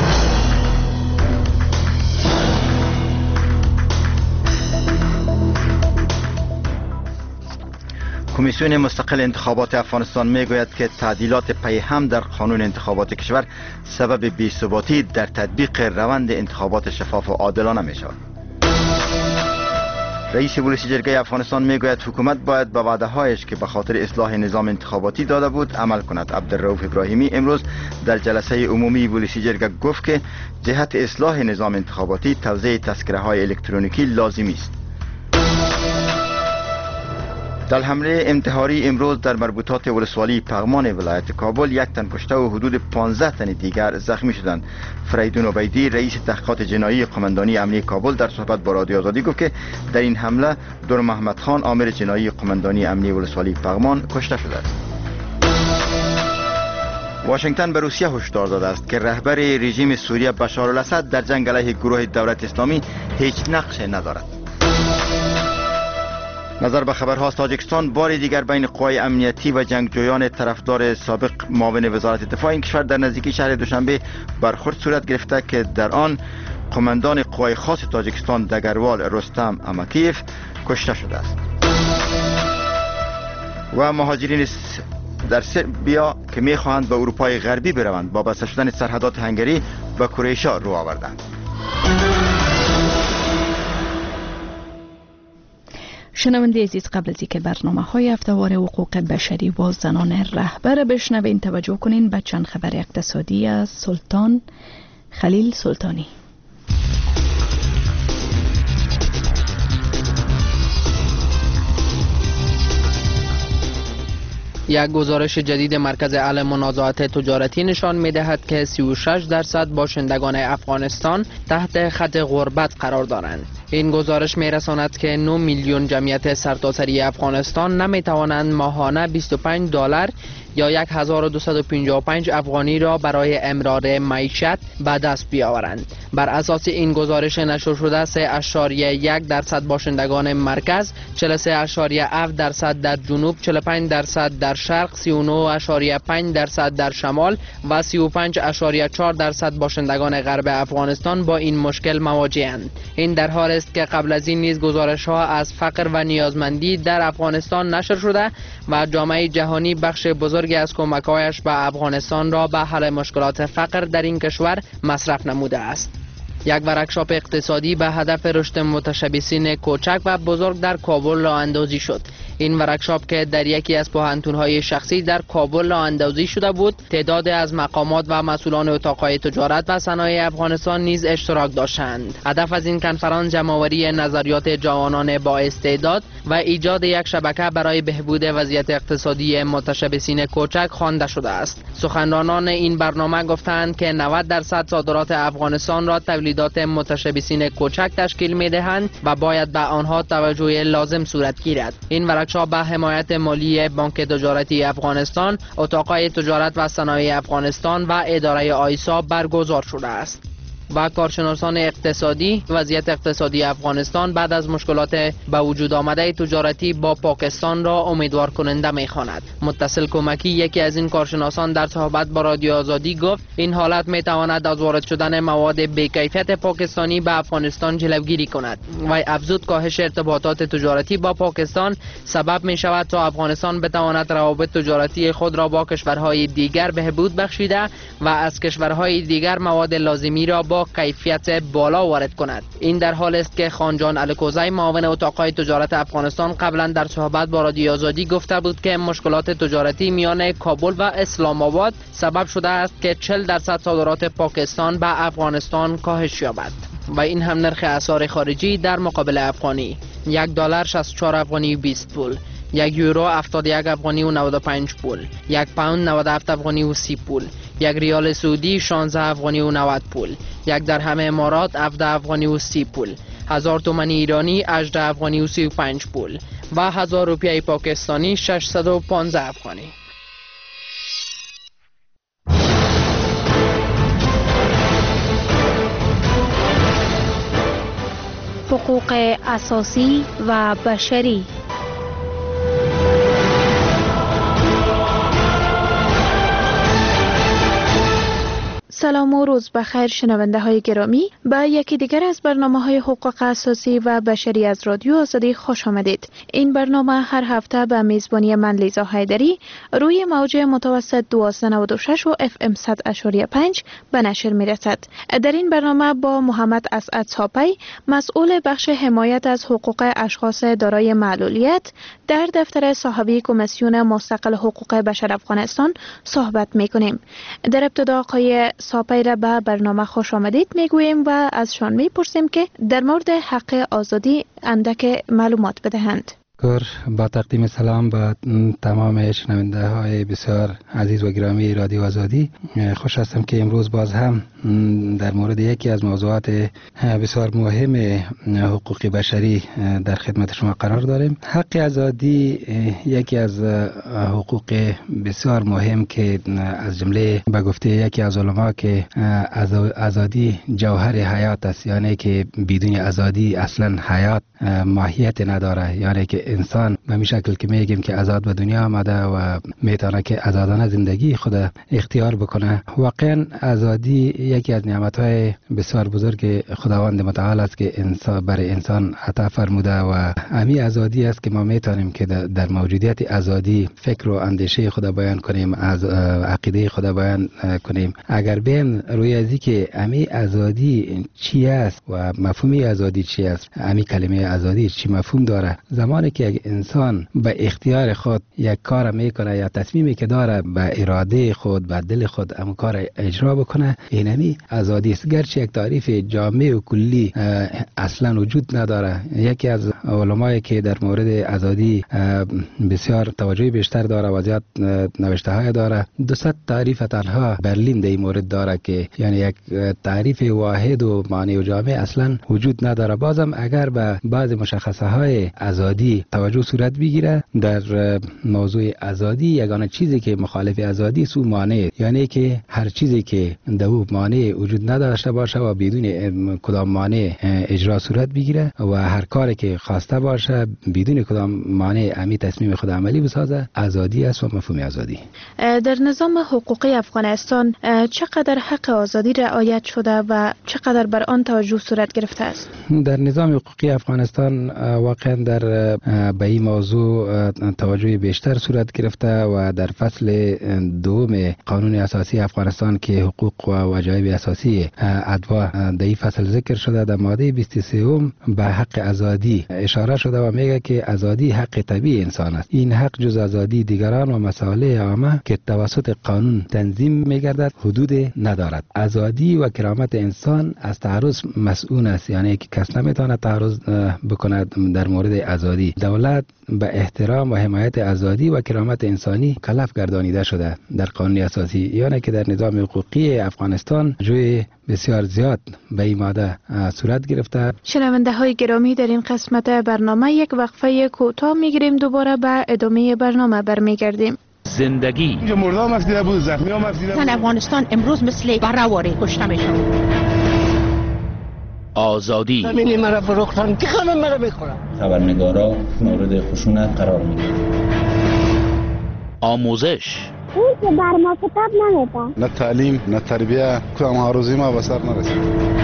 کمیسیون مستقل انتخابات افغانستان میگوید که تعدیلات پی هم در قانون انتخابات کشور سبب بی‌ثباتی در تطبیق روند انتخابات شفاف و عادلانه می شود. رئیس پلیس جرگه افغانستان میگوید حکومت باید به وعده‌هایش که به خاطر اصلاح نظام انتخاباتی داده بود عمل کند. عبدالرؤوف ابراهیمی امروز در جلسه عمومی پلیس جرگه گفت که جهت اصلاح نظام انتخاباتی توزیع تذکره‌های الکترونیکی لازمی است. در حمله انتحاری امروز در مربوطات ولسوالی پغمان ولایت کابل 1 تن کشته و حدود 15 تن دیگر زخمی شدند. فریدون عبیدی رئیس تحقیقات جنایی قماندانی امنیه کابل در صحبت با رادیو آزادی گفت که در این حمله دور محمد خان آمر جنایی قماندانی امنیه ولسوالی پغمان کشته شده است. واشنگتن به روسیه هشدار داده است که رهبر رژیم سوریه بشار الاسد در جنگ علیه گروه دولت اسلامی هیچ نقشی ندارد. نظر به خبرها، تاجیکستان بار دیگر بین قوای امنیتی و جنگجویان طرفدار سابق معاون وزارت دفاع این کشور در نزدیکی شهر دوشنبه برخورد صورت گرفته که در آن قماندان قوای خاص تاجیکستان دگروال رستم اماکیف کشته شده است. و مهاجرین در سربیا که میخواهند به اروپای غربی بروند با بسته شدن سرحدات هنگری به کرواتیا رو آوردند. شنونده عزیز، قبل از اینکه برنامه‌های هفته‌وار حقوق بشری و زنان رهبر بشنوین توجه کنین به چند خبر اقتصادی از سلطان خلیل سلطانی. یک گزارش جدید مرکز اعلی منازعات تجارتی نشان می‌دهد که 36% باشندگان افغانستان تحت خط غربت قرار دارند. این گزارش می‌رساند که 9 میلیون جمعیت سرتاسری افغانستان نمی‌توانند ماهانه $25 یا 1255 افغانی را برای امرار معیشت به دست بیاورند. بر اساس این گزارش نشر شده 3.1% باشندگان مرکز، 43.7% در جنوب، 45% در شرق، 39.5% در شمال و 35.4% باشندگان غرب افغانستان با این مشکل مواجه‌اند. این در حالی است که قبل از این نیز گزارش‌ها از فقر و نیازمندی در افغانستان نشر شده و جامعه جهانی بخش بزرگی از کمک‌هایش به افغانستان را به حل مشکلات فقر در این کشور مصرف نموده است. یک ورکشاپ اقتصادی به هدف رشد متشبثین کوچک و بزرگ در کابل راه اندازی شد. این ورکشاپ که در یکی از پوهنتون‌های شخصی در کابل راه اندازی شده بود، تعداد از مقامات و مسئولان اتاق‌های تجارت و صنایع افغانستان نیز اشتراک داشتند. هدف از این کنفرانس جمع‌آوری نظریات جوانان با استعداد و ایجاد یک شبکه برای بهبود وضعیت اقتصادی متشبثین کوچک خوانده شده است. سخنرانان این برنامه گفتند که 90% صادرات افغانستان را تولیدات متشبثین کوچک تشکیل می‌دهند و باید به آنها توجه لازم صورت گیرد. این ورکشاپ به حمایت مالی بانک تجارتی افغانستان، اتاق‌های تجارت و صنایع افغانستان و اداره آیسا برگزار شده است. و کارشناسان اقتصادی وضعیت اقتصادی افغانستان بعد از مشکلات به وجود آمده تجارتی با پاکستان را امیدوار کننده می‌خواند. متصل کمکی یکی از این کارشناسان در صحبت با رادیو آزادی گفت این حالت می‌تواند از وارد شدن مواد بی‌کیفیت پاکستانی به افغانستان جلوگیری کند. و افزود کاهش ارتباطات تجارتی با پاکستان سبب می‌شود تا افغانستان بتواند روابط تجارتی خود را با کشورهای دیگر بهبود بخشیده و از کشورهای دیگر مواد لازمی را با کیفیت بالا وارد کند. این در حال است که خانجان الکوزی معاون اتاقهای تجارت افغانستان قبلا در صحبت با رادیو آزادی گفته بود که مشکلات تجارتی میان کابل و اسلام آباد سبب شده است که 40% صادرات پاکستان به افغانستان کاهش یابد. و این هم نرخ اسعار خارجی در مقابل افغانی: $1 64 افغانی و 20 پول، یک یورو 71 افغانی و 95 پول، یک پوند 97 افغانی و 30 پول، یک ریال سعودی 16 افغانی و 90 پول، یک درهم امارات 17 افغانی و 30 پول، 1000 تومان ایرانی 18 افغانی و 35 پول و 1000 روپیه پاکستانی 615 افغانی. حقوق اساسی و بشری. سلام و روز بخیر شنونده های گرامی، به یکی دیگر از برنامه های حقوق اساسی و بشری از رادیو آزادی خوش آمدید. این برنامه هر هفته به میزبانی من لیزا حیدری روی موج متوسط 1296 و FM 100.5 به نشر می رسد. در این برنامه با محمد اسعد صاپی، مسئول بخش حمایت از حقوق اشخاص دارای معلولیت در دفتر صاحبی کمیسیون مستقل حقوق بشر افغانستان صحبت می کنیم. در ابتدا آقای صاپی را به برنامه خوش آمدید میگوییم و از شان میپرسیم که در مورد حق آزادی اندک معلومات بدهند. با تقدیم سلام با تمام شنونده های بسیار عزیز و گرامی رادیو آزادی، خوش هستم که امروز باز هم در مورد یکی از موضوعات بسیار مهم حقوق بشری در خدمت شما قرار داریم. حق آزادی یکی از حقوق بسیار مهم که از جمله به گفته یکی از علما که آزادی جوهر حیات است، یعنی که بدون آزادی اصلا حیات ماهیت نداره، یعنی که انسان به این شکل که میگیم که آزاد به دنیا آمده و میتونه که آزادانه زندگی خود اختیار بکنه. واقعا آزادی یکی از نعمت‌های بسیار بزرگ خداوند متعال است که انسان برای انسان عطا فرموده و همین آزادی است که ما میتونیم که در موجودیت آزادی فکر و اندیشه خود بیان کنیم، از عقیده خود بیان کنیم. اگر بین روی ازی که همین آزادی چی است و مفهوم آزادی چی است، همین کلمه آزادی چی مفهوم داره، زمانی که یک انسان به اختیار خود یک کار میکنه یا تصمیمی که داره به اراده خود به دل خود هم کار اجرا بکنه، اینمی آزادی است. گرچه یک تعریف جامع و کلی اصلا وجود نداره. یکی از علمایی که در مورد آزادی بسیار توجه بیشتر داره و زیاد نوشته های داره، 200 تعریف تنها برلین در این مورد داره که یعنی یک تعریف واحد و معنی و جامع اصلا وجود نداره. بازم اگر به بعض مشخصه های آزادی توجه صورت بگیره، در موضوع آزادی یگانه چیزی که مخالف آزادی سو مانع، یعنی که هر چیزی که دو مانع وجود نداشته باشه و بدون کدام مانع اجرا صورت بگیره و هر کاری که خواسته باشه بدون کدام مانع امی تصمیم خود عملی بسازه، آزادی است و مفهوم آزادی. در نظام حقوقی افغانستان چقدر حق آزادی رعایت شده و چقدر بر آن توجه صورت گرفته است؟ در نظام حقوقی افغانستان واقعا در به این موضوع توجه بیشتر صورت گرفته و در فصل دوم قانون اساسی افغانستان که حقوق و واجب اساسی ادوا در این فصل ذکر شده، در ماده 23 به حق آزادی اشاره شده و میگه که آزادی حق طبیعی انسان است. این حق جز آزادی دیگران و مسائل عامه که توسط قانون تنظیم میگردد حدود ندارد. آزادی و کرامت انسان از تعرض مسئول است، یعنی که کس نمیتونه تعرض بکند در مورد آزادی. دولت به احترام و حمایت آزادی و کرامت انسانی کلف گردانیده شده در قانون اساسی، یعنی که در نظام حقوقی افغانستان جوی بسیار زیاد به این ماده صورت گرفته. شنونده های گرامی، در این قسمت برنامه یک وقفه کوتاه میگیریم، دوباره به ادامه برنامه برمیگردیم. زندگی اینجا مردم افدیده بود، زخمی هم افدیده بود. افغانستان امروز مثل برهواره کشته میشن. آزادی. همین مرا فروختن که همه مرا میخورن. خبرنگارا مورد خشونت قرار میگیرن. آموزش. اون که بر ما کتاب نمیدن. نه تعلیم نه تربیه، کدام آرزوی ما به سر نرسید.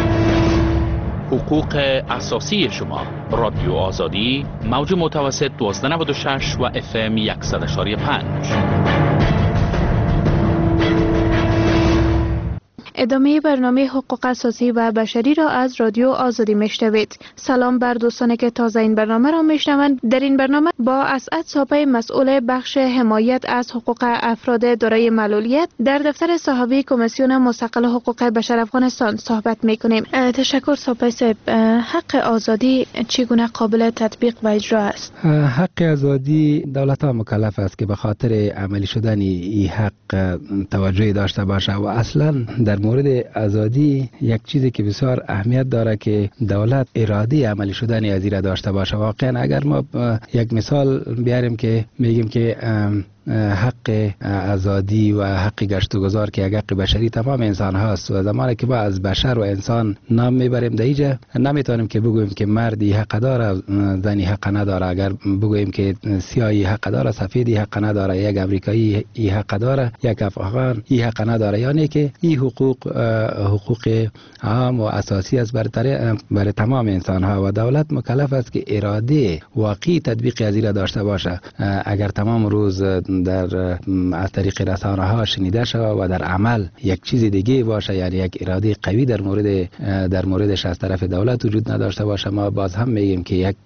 حقوق اساسی شما. رادیو آزادی، موج متوسط 1296 و FM 100.5. ادامه برنامه حقوق اساسی و بشری را از رادیو آزادی میشنوید. سلام بر دوستانی که تازه این برنامه را میشنوند. در این برنامه با اسعد صاپی مسئول بخش حمایت از حقوق افراد دارای معلولیت در دفتر صاحبی کمیسیون مستقل حقوق بشر افغانستان صحبت میکنیم. تشکر صاپی صاحب. حق آزادی چگونه قابل تطبیق و اجرا است؟ حق آزادی دولت ها مکلف است که به خاطر عملی شدن این حق توجه داشته باشه و اصلا در مورد آزادی یک چیزی که بسیار اهمیت داره که دولت اراده عملی شدن از این را داشته باشه. واقعا اگر ما یک مثال بیاریم که میگیم که حق آزادی و حق گشت و گذار که یک حق بشری تمام انسان هاست و زمانی که ما از بشر و انسان نام میبریم در اینجا نمیتونیم که بگوییم که مردی حق داره زنی حق نداره. اگر بگوییم که سیاهی حق داره سفیدی حق نداره، یک امریکایی ای حق داره یک افغان ای حق نداره، یعنی که این حقوق عام و اساسی است برای تمام انسان ها و دولت مکلف است که اراده واقعی تطبیق از این را داشته باشه. اگر تمام روز در از طریق رسانه ها شنیده شود و در عمل یک چیز دیگه باشه، یعنی یک اراده قوی در موردش از طرف دولت وجود نداشته باشه، ما باز هم میگیم که یک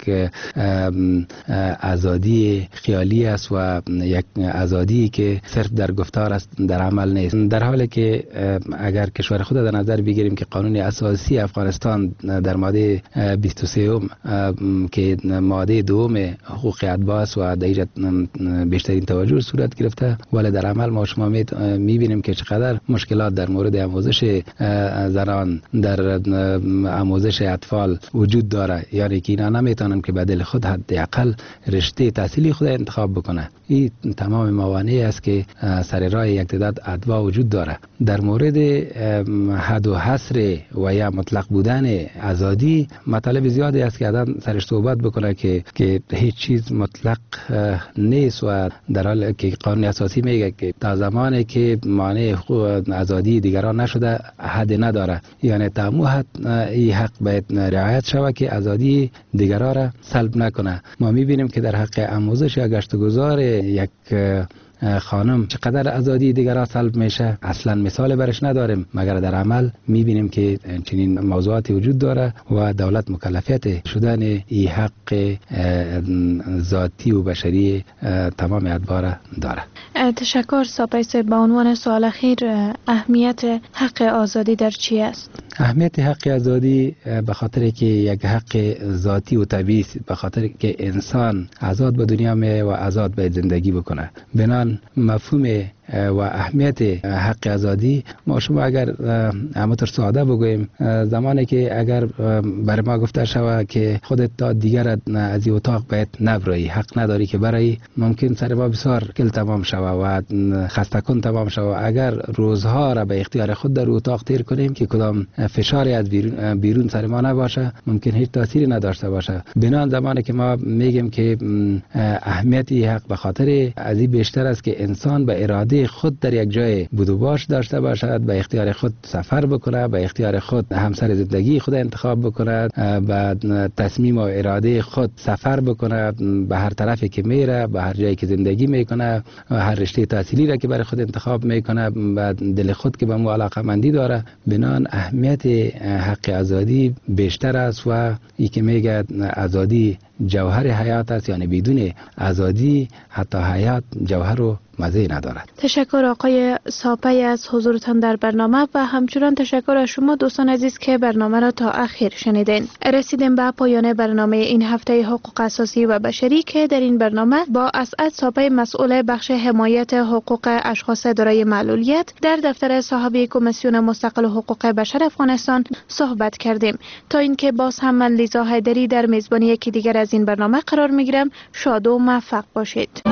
آزادی خیالی است و یک آزادی که صرف در گفتار است، در عمل نیست. در حالی که اگر کشور خود در نظر بگیریم که قانون اساسی افغانستان در ماده 23 که ماده دوم حقوق اتباع است و در بیشترین توجه صورت گرفته، ولی در عمل ما شما میبینیم که چقدر مشکلات در مورد آموزش زنان، در آموزش اطفال وجود داره، یعنی که اینا نمیتونن که بدل خود حداقل رشته تحصیلی خود انتخاب بکنه. این تمام موانعی است که سر راه یک تعداد اتباع وجود داره. در مورد حد و حصر و یا مطلق بودن آزادی مطالب زیادی است که آدم سرش صحبت بکنه که هیچ چیز مطلق نیست و در حال که قانون اساسی میگه که تا زمانی که مانع حقوق آزادی دیگران نشده حد نداره، یعنی تا مو حد این حق باید رعایت شود که آزادی دیگران را سلب نکنه. ما میبینیم که در حق آموزش یا گشت و گذار یک خانم چقدر آزادی دیگران سلب میشه اصلا مثال برش نداریم، مگر در عمل میبینیم که چنین موضوعاتی وجود داره و دولت مکلفیت شدن این حق ذاتی و بشری تمام اتباع داره. تشکر صاپی صاحب. به عنوان سوال اخیر، اهمیت حق آزادی در چی است؟ اهمیت حق آزادی به خاطر که یک حق ذاتی و طبیعی، به خاطر که انسان آزاد به دنیا می و آزاد به زندگی بکنه. بنان مفهوم و اهمیت حق آزادی ما شما اگر همونطور ساده بگوییم، زمانی که اگر بر ما گفته شود که خودت تا دیگر از این اتاق باید نبرایی، حق نداری که برای، ممکن سر ما بسیار کل تمام شود و خسته کن تمام شود. اگر روزها را به اختیار خود در اتاق تیر کنیم که کدام فشاری از بیرون سر ما نباشه، ممکن هیچ تأثیری نداشته باشه. بنان زمانی که ما میگیم که اهمیت حق به خاطر از این بیشتر است که انسان به اراده خود در یک جای بود و باش داشته باشد، به اختیار خود سفر بکنه، به اختیار خود همسر زندگی خود انتخاب بکنه، به تصمیم و اراده خود سفر بکنه، به هر طرفی که میره، به هر جایی که زندگی میکنه، هر رشته تحصیلی را که برای خود انتخاب میکنه، به دل خود که به مو علاقه‌مندی داره. بنان اهمیت حق آزادی بیشتر است و ای که میگه آزادی جوهر حیات است، یعنی بدون آزادی حتی حیات جوهر و مزه ندارد. تشکر آقای صاپی از حضورتان در برنامه و همچنان تشکر از شما دوستان عزیز که برنامه را تا آخر شنیدین. رسیدیم به پایان برنامه این هفته حقوق اساسی و بشری که در این برنامه با اسعد صاپی مسئول بخش حمایت حقوق اشخاص دارای معلولیت در دفتر صاحبی کمیسیون مستقل حقوق بشر افغانستان صحبت کردیم. تا اینکه باز هم من لیزا حیدری در میزبانی یکی دیگر از این برنامه قرار میگیرم. شاد و موفق باشید.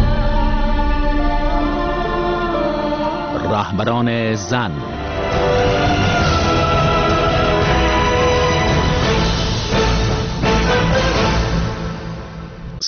رهبران زن.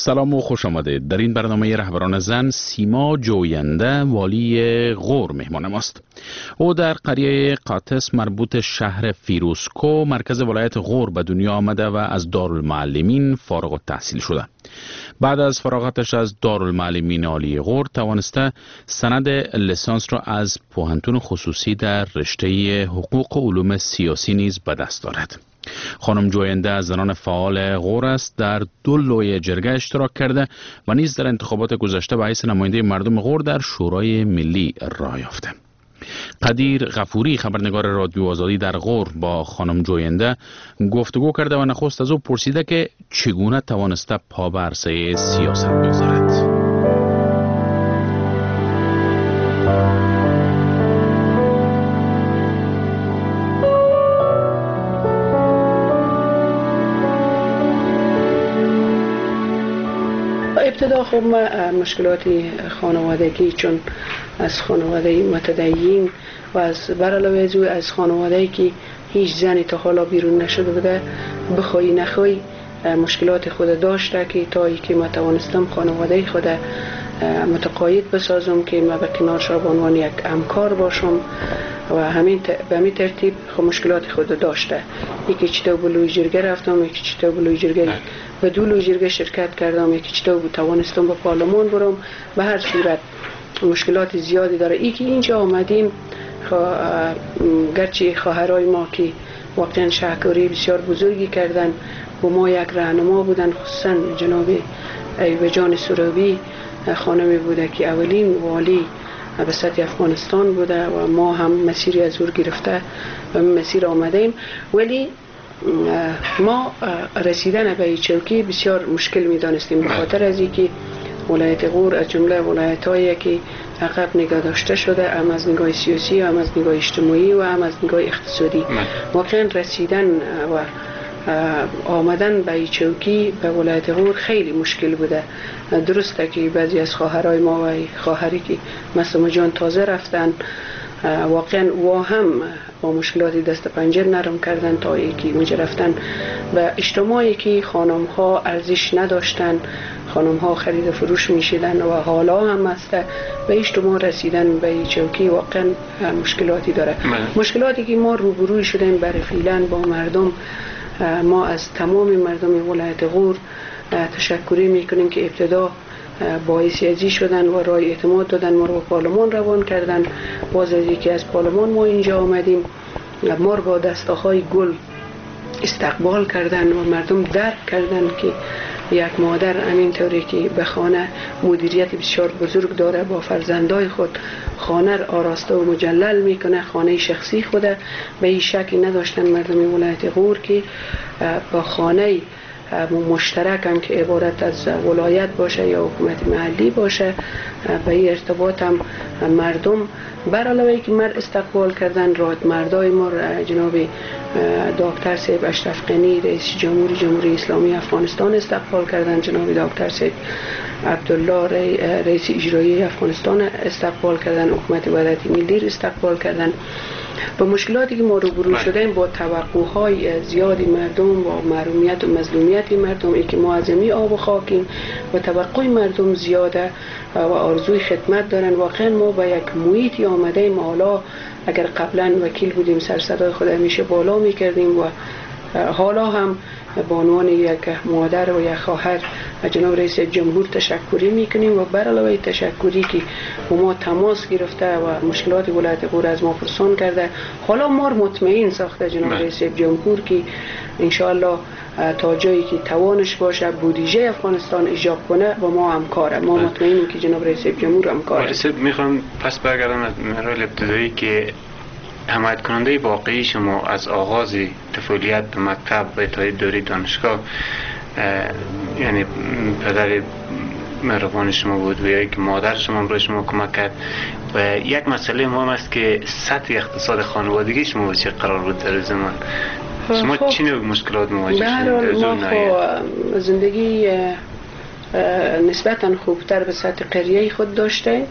سلام و خوش آمدید. در این برنامه رهبران زن سیما جوینده والی غور مهمان ماست. او در قریه قاطس مربوط شهر فیروزکو مرکز ولایت غور به دنیا آمده و از دارالمعلمین فارغ التحصیل شده. بعد از فراغتش از دارالمعلمین عالی غور توانسته سند لیسانس را از پوهنتون خصوصی در رشته حقوق و علوم سیاسی نیز به دست دارد. خانم جوینده از زنان فعال غور است. در 2 لوی جرگه اشتراک کرده و نیز در انتخابات گذشته به حیث نماینده مردم غور در شورای ملی راه یافته. قدیر غفوری خبرنگار رادیو آزادی در غور با خانم جوینده گفتگو کرده و نخست از او پرسیده که چگونه توانسته پا به عرصه سیاست بگذارد. ابتدا خب ما مشکلات خانوادگی، چون از خانواده متدین و از برعلاوه از خانواده‌ای که هیچ زنی تا حالا بیرون نشده بوده، بخوای نخوای مشکلات خود داشته که تا ای که ما توانستم خانواده خود متقاعد بسازم که ما به کنارش به عنوان یک همکار باشم و به همین ترتیب خب مشکلات خود داشته. یکی چطور به لوی جرگه رفتم، یکی چطور به لوی جرگه به 2 لوی جرگه شرکت کردم، یکی چطور توانستم به پارلمان برم. به هر صورت مشکلات زیادی داره. ای که اینجا آمدیم گرچه خواهرای ما که واقعا شهرکاری بسیار بزرگی کردن و ما یک راهنما بودن، خصوصا جناب ایوب جان سروی خانمی بوده که اولین والی به سطح افغانستان بوده و ما هم مسیری از او گرفته و مسیر آمدیم. ولی ما رسیدن به این چوکی بسیار مشکل می دانستیم، به خاطر از اینکه ولایت غور از جمله ولایت‌هایی که عقب نگاه داشته شده، هم از نگاه سیاسی، هم از نگاه اجتماعی و هم از نگاه اقتصادی. واقعا رسیدن و آمدن به این چوکی به ولایت غور خیلی مشکل بوده. درسته که بعضی از خواهرای ما و خواهری که مثل جان تازه رفتن واقعا و هم با مشکلاتی دست پنجه نرم کردن تا اینکه اونجا رفتن به اجتماعی که خانم ها ارزش نداشتن، خانم ها خرید و فروش میشدن و حالا هم است به اجتماع رسیدن به این چوکی واقعا مشکلاتی داره. مشکلاتی که ما روبروی شدیم برای فعلا با مردم، ما از تمام مردم ولایت غور تشکری میکنیم که ابتدا باعث ازی شدن و رای اعتماد دادن، ما رو به پارلمان روان کردن. باز از یکی از پارلمان ما اینجا آمدیم، ما رو با دستاهای گل استقبال کردن و مردم درک کردن که یک مادر همینطوری که به خانه مدیریت بسیار بزرگ داره، با فرزندای خود خانه را آراسته و مجلل میکنه، خانه شخصی خوده. به این شکی نداشتن مردم ولایت غور که با خانه مشترک هم که عبارت از ولایت باشه یا حکومت محلی باشه به این ارتباط هم مردم بر علاوه که مرد استقبال کردن. راد مردای ما جناب دکتر صاحب اشرف غنی رئیس جمهوری اسلامی افغانستان استقبال کردن، جناب دکتر صاحب عبدالله رئیس اجرایی افغانستان استقبال کردن، حکومت وحدت ملی استقبال کردن. با مشکلاتی که ما روبرو شدیم با توقعهای زیادی مردم و محرومیت و مظلومیت مردم، ای که ما از می آب و خاکیم و توقع مردم زیاده و آرزوی خدمت دارن. واقعا ما با یک محیطی آمدیم، حالا اگر قبلا وکیل بودیم سر صدای خود همیشه بالا می کردیم و حالا هم به عنوان یک مادر و یک خواهر جناب رئیس جمهور تشکری میکنیم و بر علاوه تشکری که با ما تماس گرفته و مشکلات ولایت غور از ما پرسان کرده، حالا ما مطمئن ساخته جناب رئیس جمهور که انشاءالله تا جایی که توانش باشه بودجه افغانستان ایجاب کنه و ما همکاره. ما مطمئنیم که جناب رئیس جمهور همکاره. میخوام پس برگردم از مراحل ابتدایی که حمایت کننده واقعی شما از آغاز طفولیت به مکتب و تا دوره دانشگاه یعنی پدر مهربان شما بود و یا که مادر شما برای شما کمک کرد و یک مسئله مهم است که سطح اقتصاد خانوادگی شما چه قرار بود در زمان شما چه نوع مشکلات مواجه شدید؟ ما زندگی نسبتا خوبتر به سطح قریه خود داشته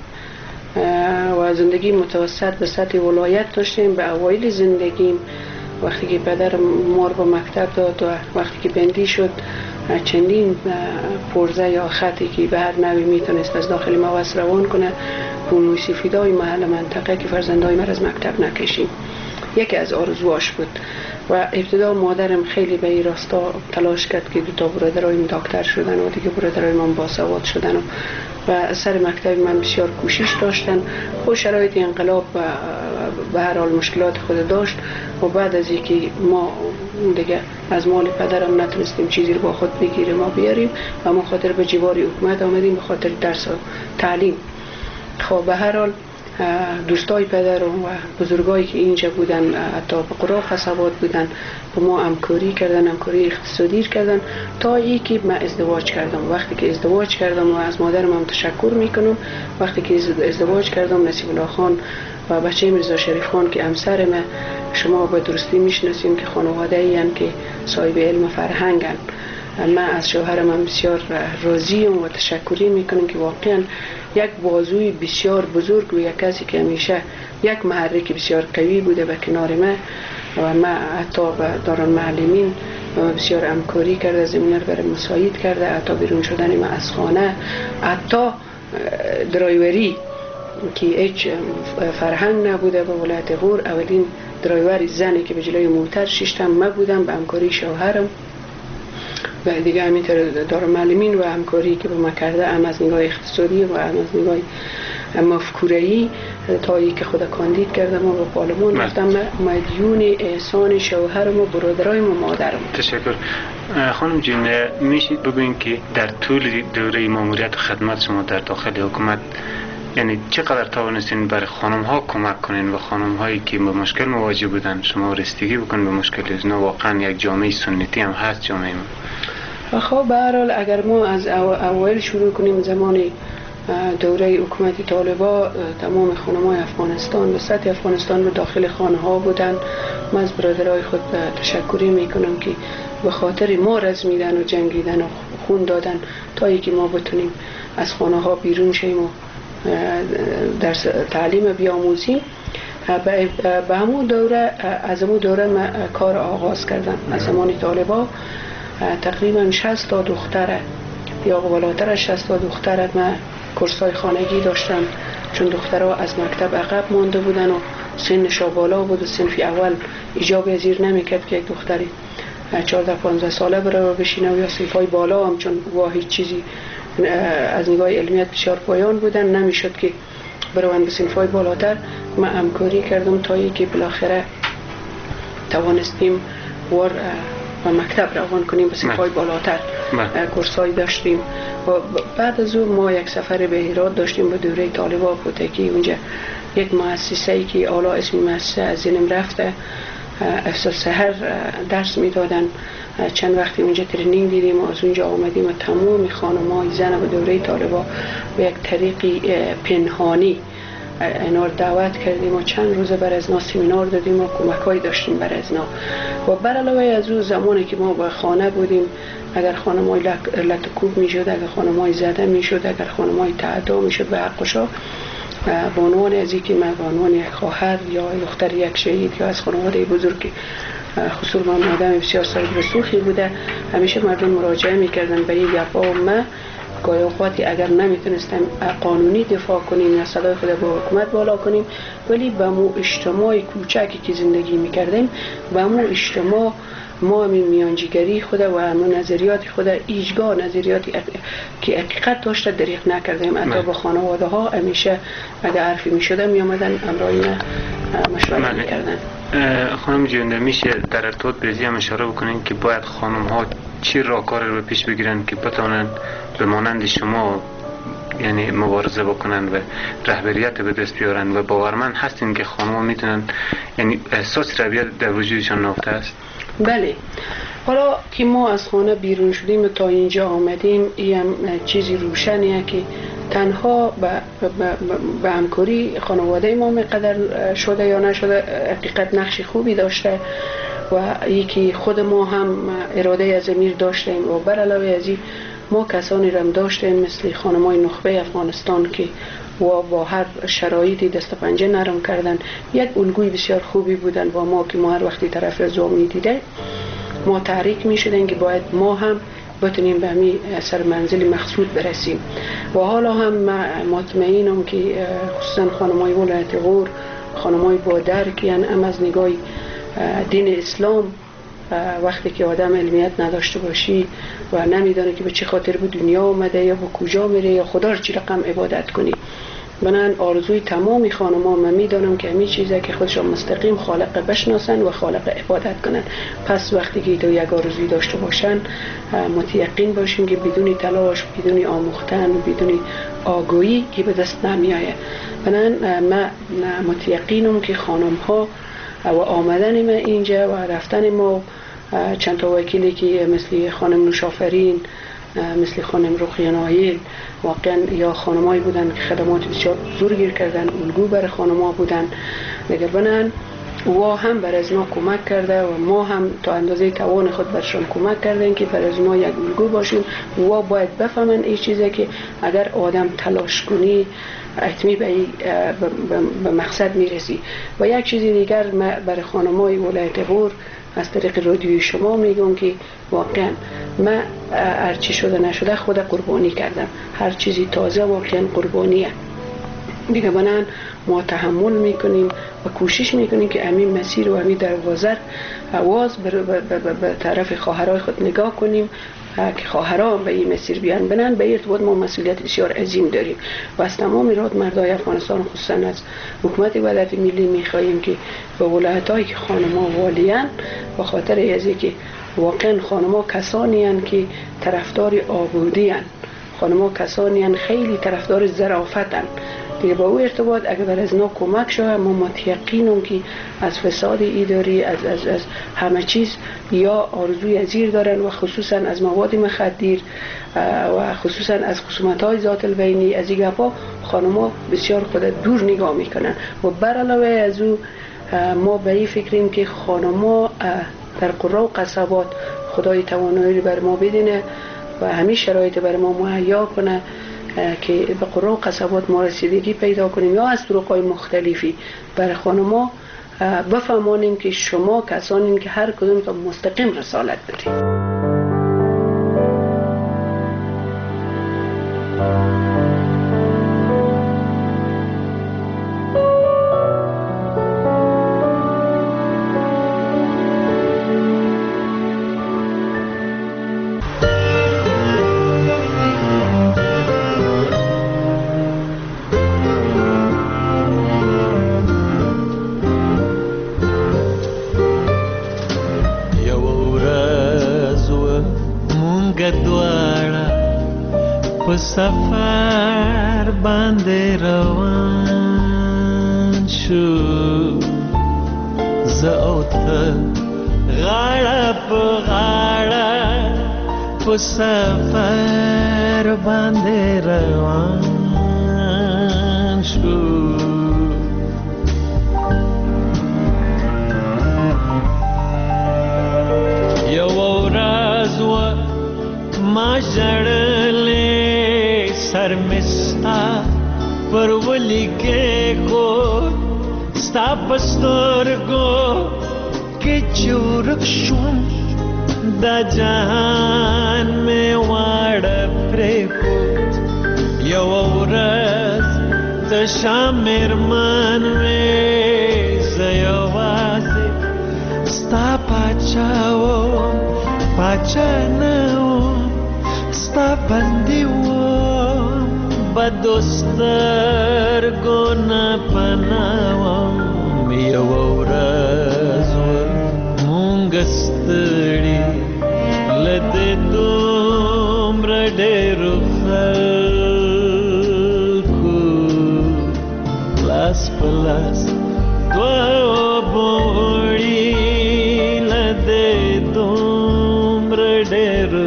و زندگی متوسط به سطح ولایت داشتیم. به اوایل زندگیم وقتی که پدر ما رو به مکتب داد و وقتی که بندی شد چندین پرزه یا خطی که به هر نوی میتونست از داخل موث روان کنه به موسیفیدای محل منطقه که فرزندای من از مکتب نکشیم. یکی از آرزواش بود و ابتدا مادرم خیلی به این راستا تلاش کرد که دو تا برادرایم دکتر شدن و دیگه برادرایم من باسواد شدن و سر مکتب من بسیار کوشش داشتن. خب شرایط انقلاب به هر حال مشکلات خود داشت و بعد از اینکه ما دیگه از مال پدرم نتونستیم چیزی رو با خود بگیریم ما بیاریم و ما خاطر به جوار حکومت آمدیم به خاطر درس و تعلیم. خب به هر حال دوستای پدرم و بزرگایی که اینجا بودن حتی به قراق حسابات بودن با ما همکاری کردن، همکاری اقتصادی کردن تا اینکه من ازدواج کردم. وقتی که ازدواج کردم و از مادرم هم تشکر میکنم، وقتی که ازدواج کردم نصیب الله خان و بچه میرزا شریف خان که همسر من، شما به درستی میشناسیم که خانواده این که صاحب علم فرهنگن. من از شوهرم هم بسیار راضیم و تشکری میکنم که واقعا یک بازوی بسیار بزرگ و یک کسی که همیشه یک محرک بسیار قوی بوده به کنار من و من حتی به دارالمعلمین بسیار همکاری کرده، زمینه رو برای مساعد کرده، حتی بیرون شدن من از خانه، حتی درایوری که هیچ فرهنگ نبوده به ولایت غور. اولین درایور زنی که به جلوی موتر شیشتم من بودم به همکاری شوهرم و دیگه همینطور دارالمعلمین و همکاری که با ما کرده هم از نگاه اقتصادی و هم از نگاه مفکوره‌ای تا ای که خدا کاندید کردم و به پارلمان رفتم مدیون احسان شوهرم و برادرایم و مادرم. تشکر. خانم جون میشه بگوین که در طول دوره ماموریت و خدمت شما در داخل حکومت یعنی چقدر توانستین برای خانم ها کمک کنین و خانم هایی که با مشکل مواجه بودن شما رسیدگی بکنین به مشکل از واقعا یک جامعه سنتی هم هست جامعه ما؟ خب به هر حال اگر ما از اول شروع کنیم زمان دوره حکومت طالبا تمام خانم‌های افغانستان به سطح افغانستان به داخل خانه ها بودن. من از برادرای خود تشکری میکنم که به خاطر ما رزمیدن و جنگیدن و خون دادن تا اینکه ما بتونیم از خانه ها بیرون شیم و درس تعلیم بیاموزیم. به همون دوره از همون دوره من کار آغاز کردم. از زمان طالبا تقریبا 60 تا دختره یا بالاتر از 60 تا دختره من کورسای خانگی داشتم، چون دخترها از مکتب عقب مانده بودن و سنش بالا بود و صنف اول ایجاب زیر نمیکرد که یک دختری 14-15 ساله بره بشینه و یا صنفای بالا هم چون واحد چیزی از نگاه علمیت بسیار پایان بودن نمیشد که بروند به صنفای بالاتر. من همکاری کردم تا اینکه بالاخره توانستیم و مکتب روان کنیم به صنفای بالاتر. کورسای داشتیم و بعد از اون ما یک سفر به هرات داشتیم به دوره طالبا پوتکی. اونجا یک مؤسسه‌ای که حالا اسم مؤسسه از ذهنم رفته، افسر سحر درس میدادن. چند وقتی اونجا ترینینگ دیدیم و از اونجا آمدیم و تمام خانم‌های زن به دوره طالبا به یک طریقی پنهانی اینا رو دعوت کردیم و چند روز بر ازنا سمینار دادیم و کمک‌هایی داشتیم بر ازنا. و بر علاوه از اون زمانی که ما با خانه بودیم اگر خانم‌های لطکوب میشد، اگر خانم‌های زده میشد، اگر خانم‌های تعدا میشد به حقشا به عنوان از اینکه من به عنوان یک خواهر یا دختر یک شهید یا از خانواده بزرگ خصوصا من آدم بسیار صاحب رسوخی بوده، همیشه مردم مراجعه میکردن به این گپا و من گاهی اوقاتی اگر نمیتونستم قانونی دفاع کنیم یا صدای خود با حکومت بالا کنیم ولی به مو اجتماع کوچکی که زندگی میکردیم به مو اجتماع ما همین میانجیگری خود و همون نظریات خود ایجگاه نظریاتی که حقیقت داشته دریغ نکردیم. حتی با خانواده ها همیشه اگر حرفی میشده میامدن امرای مشورت میکردن. خانم جونده میشه در ارتباط به هم اشاره بکنین که باید خانم ها چی راهکار رو پیش بگیرن که بتونن به مانند شما یعنی مبارزه بکنن و رهبریت به دست بیارن و باورمند هستین که خانم ها میتونن یعنی احساس رهبریت در وجودشان نهفته است؟ بله. حالا که ما از خانه بیرون شدیم تا اینجا آمدیم این چیزی روشنیه که تنها به همکاری خانواده ما مقدر شده یا نشده حقیقت نقش خوبی داشته و یکی خود ما هم اراده از امیر داشتیم و بر علاوه از این ما کسانی رم داشتیم مثل خانمای نخبه افغانستان که و با هر شرایطی دست پنجه نرم کردن. یک الگوی بسیار خوبی بودن با ما که ما هر وقتی طرف رضا می دیده ما تحریک می شدن که باید ما هم بتونیم به همین سر منزل مقصود برسیم. و حالا هم مطمئنم که خصوصا خانمای ولایت غور، خانمای با درکیان هم از نگاه دین اسلام، وقتی که آدم علمیت نداشته باشی و نمیدانه که به چه خاطر به دنیا آمده یا به کجا میره یا خدا چی رقم عبادت کنی. من آرزوی تمامی خانم‌ها من میدانم که همین چیزه که خودشان مستقیم خالق بشناسن و خالق عبادت کنن. پس وقتی که دو یک آرزوی داشته باشن متیقن باشیم که بدون تلاش، بدون آموختن، بدون آگاهی که به دست نمیآید. من متیقنم که خانم‌ها و آمدن ما اینجا و رفتن ما چند تا وکیلی که مثل خانم نوشافرین، مثل خانم رقیه نایل، واقعا یا خانمایی بودن که خدمات بسیار بزرگی کردن، الگو برای خانم‌ها بودن. اگر بنن و هم بر از ما کمک کرده و ما هم تا اندازه توان خود برشان کمک کردیم که بر از ما یک الگو باشیم و باید بفهمن این چیزه که اگر آدم تلاش کنی حتمی به مقصد میرسی. و یک چیز دیگر برای خانم‌های ولایت غور از طریق رادیوی شما میگم که واقعا من هر چی شده نشده خود قربانی کردم. هر چیزی تازه واقعا قربانیه. دیگه بنان ما تحمل میکنیم و کوشش میکنیم که همین مسیر و همین دروازه آواز به طرف خواهرای خود نگاه کنیم که خواهرها به این مسیر بیان. بنان به ارتباط ما مسئولیت بسیار عظیم داریم و از تمام ایراد مردای افغانستان خصوصا از حکومت ولایت ملی میخواهیم که به ولایت‌هایی که خانم‌ها والیان به خاطر از اینکه واقعا خانم‌ها کسانی هستند که طرفدار آبادی هستند، خانم‌ها کسانی هستند خیلی طرفدار ظرافتند. دیگه با او ارتباط اگر بر از نا کمک شود ما متیقنیم که از فساد اداری از همه چیز یا آرزوی زیر دارن و خصوصا از مواد مخدر و خصوصا از خصومت‌های ذات البینی. از این گپا خانم‌ها بسیار خود دور نگاه میکنن و بر علاوه از او ما به این فکریم که خانم‌ها در قرا و قصبات خدای توانایی بر ما بدینه و همین شرایط بر ما مهیا کنه که به قرا و قصبات ما رسیدگی پیدا کنیم یا از طرق‌های مختلفی برای خانم‌ها بفهمانیم که شما کسانین که هر کدوم تا مستقیم رسالت دارید. سفر باندې روان شو زه او ته غاړه په غاړه په سفر باندې روان شو یو ورځ و ما ژړلې سر مستا پر ولی کے کو ستا پستر گو کہ چورک شوم دا جهان میں واڑ پریکوت یو ورځ د شامر من میں زیوازه ستا پاچاو پاچانو ستا بندیو بدوستر گونا پناوام یو ورځ مونږ ستړي لده دومره ډېرو خلکو لاس په لاس دوه بوړي لده دومره ډېرو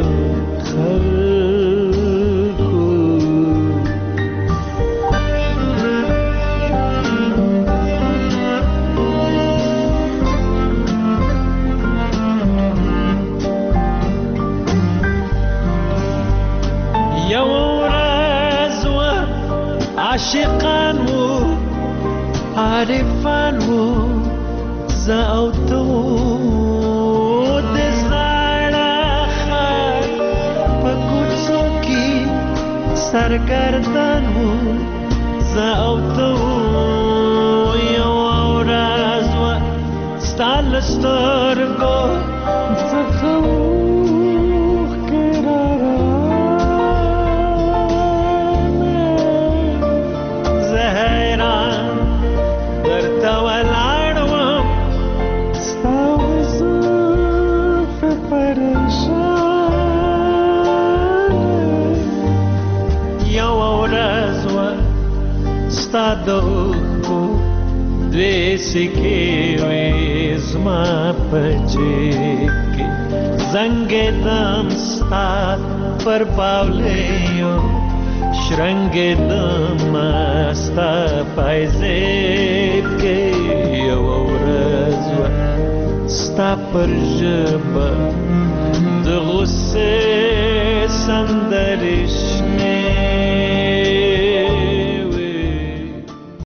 عاشقان وو عارفان وو زه او ته د زړه خر سرگردن و زاوتو یو ورځ و ستال سترګو څخه دو دوی سکے وی زما پچے زنگ دم ستا پر پاولیو شرنگ دم ستا پایزیب کے یو ورځ ستا پر ژبه د غصې سندرې